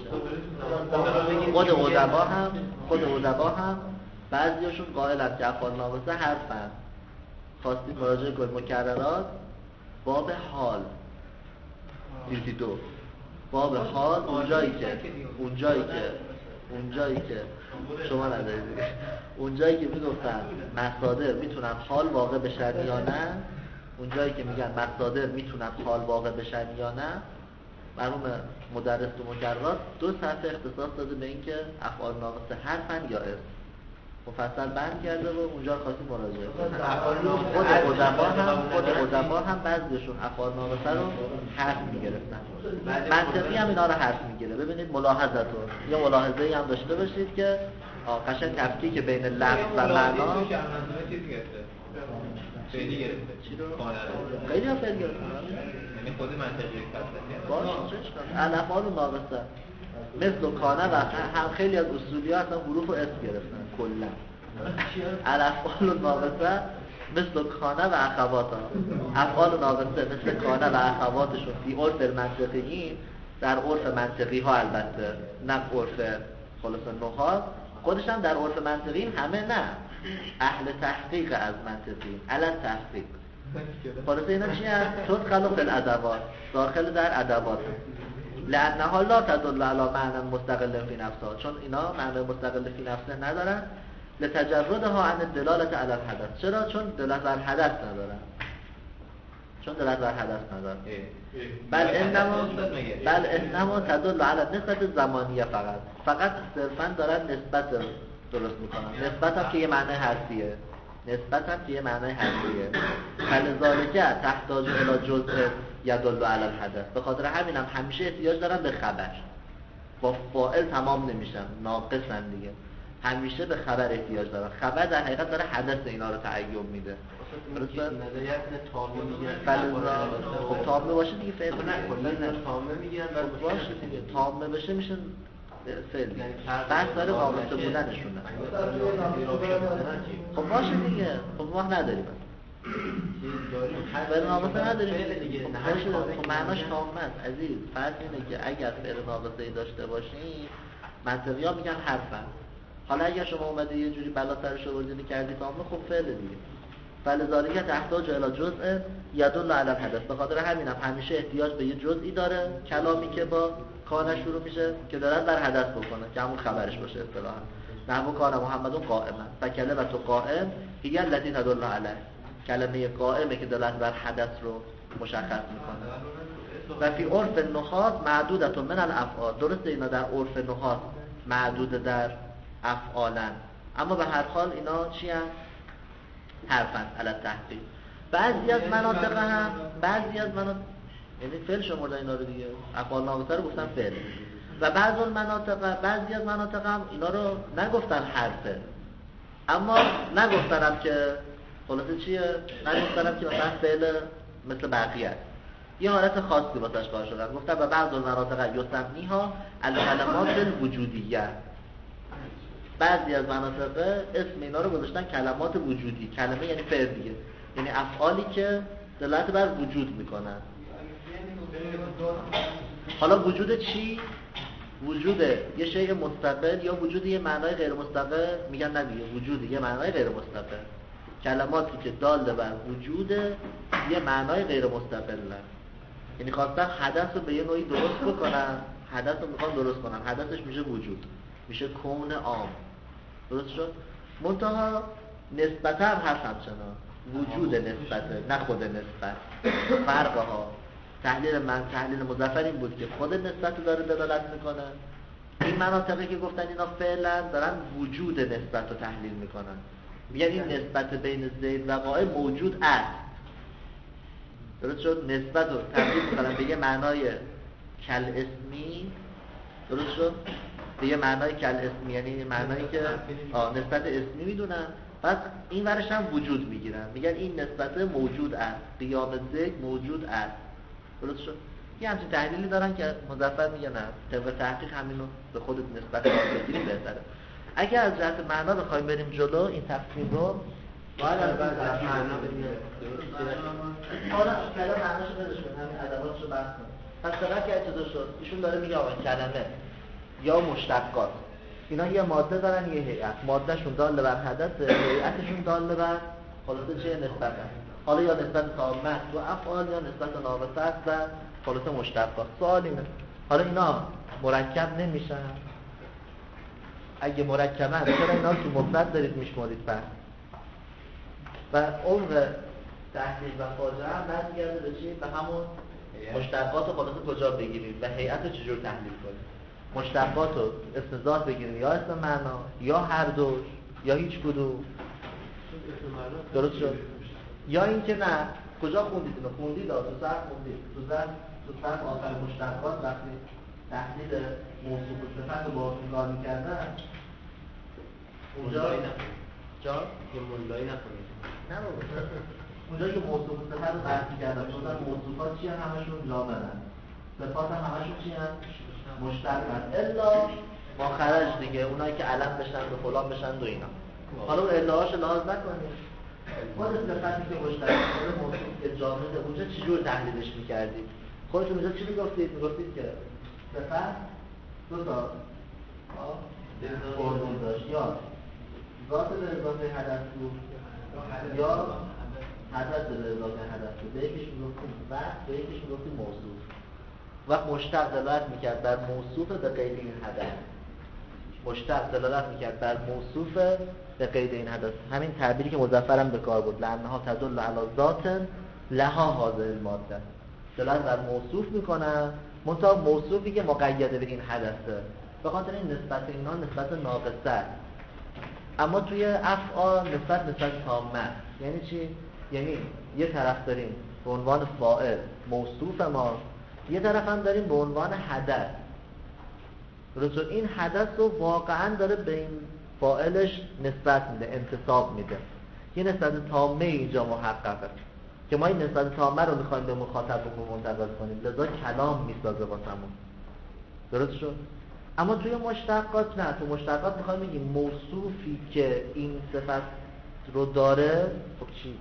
خود ادبا هم خود ادبا هم بعضیاشون قائلن که افعال ناقصه حرفن. خواستی مراجعه کنید مکررات باب حال سیوتی دو باب حال، اونجایی که اونجایی که اونجایی که شما ندارید اونجایی که میگفتن مصادر میتونن حال واقع بشن یا نه، اونجایی که میگن مصادر میتونن حال واقع بشن یا نه، مرحوم مدرس تو مکررات دو صفحه اختصاص داده به اینکه افعال ناقصه حرفن یا اسم، مفصل بند کرده و اونجا خواستیم مراجعه کنیم. خود ادبا هم خود ادبا هم بعضیشون افعال ناقصه رو حرف میگرفتن، منطقی هم اینا رو حرف میگیره. ببینید ملاحظه تو یه ملاحظه‌ای هم داشته باشید که قشنگ تفکیک بین لفظ و معنا خیلی گرفته. چی رو؟ خانه رو. خیلی ها فعل گرفتن. یعنی خود منطقی فلسفی. باشه چشم. الافعال ناقصه مثل کانه و هم خیلی از اصولی‌ها اصلا حروف و اسم گرفتن کلا. الافعال ناقصه مثل کانه و اخواتها. افعال ناقصه مثل کانه و اخواتشون فی عرف المنطقیین، در عرف منطقی ها البته، نه عرف خلاصه نحات، خودش هم در عرف منطقی همه نه، اهل تحقیق از منطقی علل تحقیق. خلاصه اینا چی هست؟ تدخل فی الادوات، داخل در ادوات، لانها لا تدل علی معنی مستقل فی نفسها، چون اینا معنی مستقل فی نفسه ندارن، لتجردها عن الدلاله علی الحدث. چرا؟ چون دلالت بر حدث ندارن، چون دلالت بر حدث نداره. بل انما بل انما تدل علی نسبت زمانیه، فقط فقط صرفا دارن نسبت درست میکنن. نسبت هم که یه معنی حرفیه، نسبت هم که یه معنی حرفیه. فلذالک تحتاج الی جزء یدل علی الحدث. به خاطر همینم هم همیشه احتیاج دارن به خبر. با فاعل تمام نمیشن، ناقصن دیگه. همیشه به خبر احتیاج دارن. خبر در حقیقت داره حدث اینا رو تعیین میده. درسته؟ نظریت تامه میگیرن. فلذا خب تامه باشه دیگه فعل نه کلا تامه میگیرن و خب باشه دیگه تامه بشه میشن فعل. بحث داره وابسته بودنشونه. خب باشه دیگه. خب ما نداریم. فعل ناقصه نداریم. خب معناش تامه است عزیز. فرض اینه که اگر فعل ناقصه ای داشته باشیم منطقی‌ها میگن حرفن. حالا اگر شما اومده یه جوری بلا سرش آوردین کردی تامه، خب فعل دیگه. فلذالک تحتاج الی جزء یدل علی الحدث. به خاطر همینم هم همیشه احتیاج به یه جزئی داره کلامی که با کان شروع میشه که دارد بر حدث بکنه که همون خبرش باشه اصطلاحا. نحو کان محمد قائما فکلمه قائم هی التي تدل علی. کلمه قائمه که دلالت بر حدث رو مشخص میکنه. و فی عرف النحاة معدودة من الافعال. درسته اینا در عرف نحاة معدود در افعالن، اما به هر حال اینا چی هست؟ حرفن علی التحقیق. بعضی از مناطق هم بعضی از مناطق یعنی فعل شمردن اینا رو دیگه، افعال ناقصه رو گفتن فعل. و بعضی از مناطق بعضی از مناطق هم اینا رو نگفتن حرفه، اما نگفتنم که خلاصه چیه؟ نگفتنم که مثلا فعل مثل بقیه است. یه حالت خاصی واسش قائل شدن. گفتن و بعضی از مناطق یسمیها الکلمات الوجودیه. بعضی از مناطق اسم اینا رو گذاشتن کلمات وجودی. کلمه یعنی فعل دیگه، یعنی افعالی که دلالت بر وجود میکنن. حالا وجود چی؟ وجود یه شیء مستقل یا وجود یه معنای غیر مستقل؟ میگن نه دیگه، وجود یه معنای غیر مستقل. کلماتی که دال بر وجود یه معنای غیر مستقلن. یعنی خواستن حدث رو به یه نوعی درست بکنن. حدث رو میخوان درست کنن، حدثش میشه وجود، میشه کون عام. درست شد؟ منتها نسبت هم هست همچنان. وجود نسبته، نه خود نسبت. فرق ها. تحلیل من تحلیل مظفر این بود که خود نسبت داره دلالت میکنه. این مناطقی که گفتن اینا فعلا دارن وجود نسبت رو تحلیل میکنن. میگن این نسبت بین زید و قائم موجود است. درست شد؟ نسبت رو تحلیل میکنن به یه معنای کل اسمی. درست شد؟ به یه معنای کل اسمی، یعنی معنایی که آه نسبت اسمی میدونن. پس این ورش هم وجود میگیرن، میگن این نسبت موجود است، قیام زید موجود است. درست شد؟ یه همچین تحلیلی دارن که مظفر میگه نه، طبق تحقیق همینو به خودت نسبت بگیری بهتره. اگر از جهت معنا بخوایم بریم جلو این تقسیم رو باید از بعد معنا بریم. حالا کلام معناشو بدش کن، همین ادواتشو بحث کن. پس چقدر که ابتدا شد ایشون داره میگه آقا کلمه یا مشتقات اینا یه ماده دارن یه هیئت. مادهشون دال بر حدث، هیئتشون دال بر خلاصه چه نسبت هست. حالا یا نسبت تامه تو افعال یا نسبت ناقصه است و خلاصه مشتقات. سوال اینه حالا اینا مرکب نمیشن؟ اگه مرکبن چرا اینا رو تو مفرد دارید میشمارید؟ پس و عمق تحلیل و فاجعه هم برمیگرده به چی؟ به همون مشتقات رو خلاصه کجا بگیرید و هیئت رو چجور تحلیل کنید. مشتقات رو اسم ذات بگیرید یا اسم معنا یا هر دوش یا هیچ کدوم. درست شد؟ یا اینکه نه کجا خوندید اینو؟ خوندید تو سر خوندید تو سر تو سر آخر مشتقات وقتی تحلیل موصوف و صفت رو با نگاه میکردن اونجا جا؟ یه مولایی نکنید نه بابا اونجا که موصوف و صفت رو بحث میکردن چون موصوفات چی هم همشون جامدن، صفات هم همشون چی هم مشتقن الا ما خرج دیگه، اونایی که علم بشن و فلان بشن و اینا. حالا اون الهاش لحاظ نکنید. خود صفتی که مشترک خود موصوف که جامده اونجا چجور تحلیلش میکردید؟ خودتون اونجا چی میگفتید؟ میگفتید که صفت دو تا قربون داشت، یا ذات به اضافه حدث بود یا حدث به اضافه حدث بود. به یکیش میگفتیم وقت، به یکیش میگفتیم موصوف. وقت مشتق دلالت میکرد بر موصوف به غیر این حدث، مشتق دلالت میکرد بر موصوف به قید این حدث. همین تعبیری که مظفرم به کار بود، لانها تدل علی ذات لها حاضر ماده دلالت بر موصوف میکنن، منتها موصوفی که مقیده به این حدثه، به خاطر این نسبت اینا نسبت ناقصه است. اما توی افعال نسبت نسبت تامه. یعنی چی؟ یعنی یه طرف داریم به عنوان فاعل موصوف ما، یه طرف هم داریم به عنوان حدث. درسته؟ این حدث رو واقعا داره به این فاعلش نسبت میده، انتساب میده. یه نسبت تامه اینجا محققه که ما این نسبت تامه رو میخوایم به مخاطبمون منتقل کنیم، لذا کلام میسازه واسمون. درست شد؟ اما توی مشتقات نه، تو مشتقات میخوایم بگیم موصوفی که این صفت رو داره خب چی؟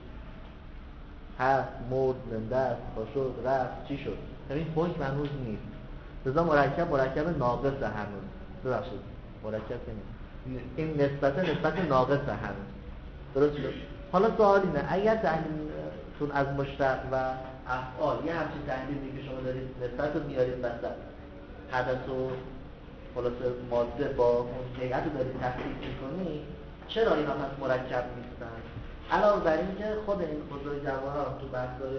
هست، مرد، زنده است، شد، رفت، چی شد؟ این حکم هنوز نیست. لذا مرکب مرکب ناقص هنوز. ببخشید مرکب که نیست، این نسبت نسبت ناقص هنوز. درست شد؟ حالا سوال اینه اگر تحلیلتون از مشتق و افعال یه همچین تحلیلی که شما دارید نسبت رو میارید وسط، حدث و خلاصه ماده با اون هیئت رو دارید تفکیک میکنید، چرا اینا پس مرکب نیستن؟ علاوه بر این که خود این بزرگواران تو بحث‌های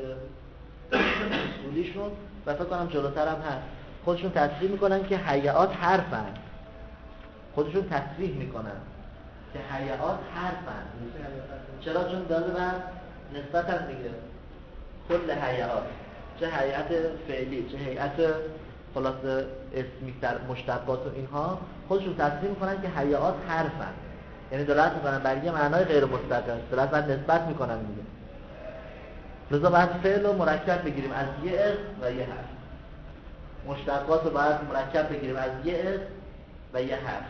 اصولیشون و فکر کنم جلوتر هم هست خودشون تصریح میکنن که هیئات حرفن، خودشون تصریح میکنن که هیئات حرفن. چرا؟ چون داره بر نسبت هم دیگه کل هیئات، چه هیئت فعلی چه هیئت خلاصه اسمی در مشتقات و اینها، خودشون تصریح میکنن که هیئات حرفن، یعنی دلالت میکنن بر یه معنای غیر مستقل، دلالت بر نسبت میکنن دیگه. لذا باید فعل رو مرکب بگیریم از یه اسم و یه حرف، مشتقات رو باید مرکب بگیریم از یه اسم و یه حرف.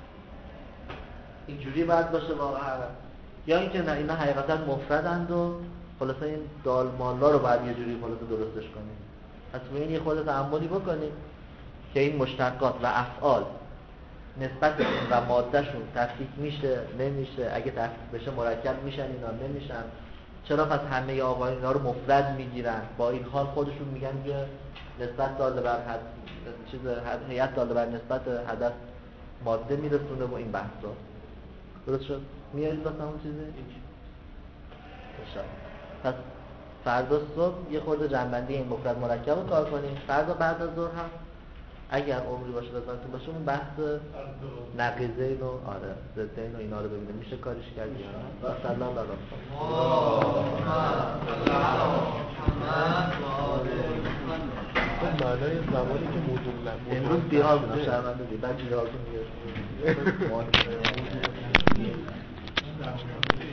اینجوری باید باشه واقعا، یا اینکه نه اینا حقیقتا مفردند و خلاصه این دال مالا رو باید یه جوری خلاصه درستش کنیم. پس این یه خود تأملی بکنیم که این مشتقات و افعال نسبتشون و مادهشون تفکیک میشه نمیشه، اگه تفکیک بشه مرکب میشن اینا نمیشن، چرا پس همه آقایون اینا رو مفرد میگیرن، با این حال خودشون میگن که نسبت داده بر حد چیز هیئت داده بر نسبت حدث ماده میرسونه و این بحثا. درست شد؟ میارید واسه اون چیزی؟ بشه. پس فردا صبح یه خورده جنبندی این مفرد مرکب رو کار کنیم. فردا بعد از ظهر هم اگر عمری باشه بزنتون باشه اون بحث نقیضین و آره ضدین و اینا رو ببینیم میشه کارش کرد یا نه. صلی الله علیه و معنای زمانی که موضوع نبود امروز بیار بودم شرمنده دی بعد جیراتون میگه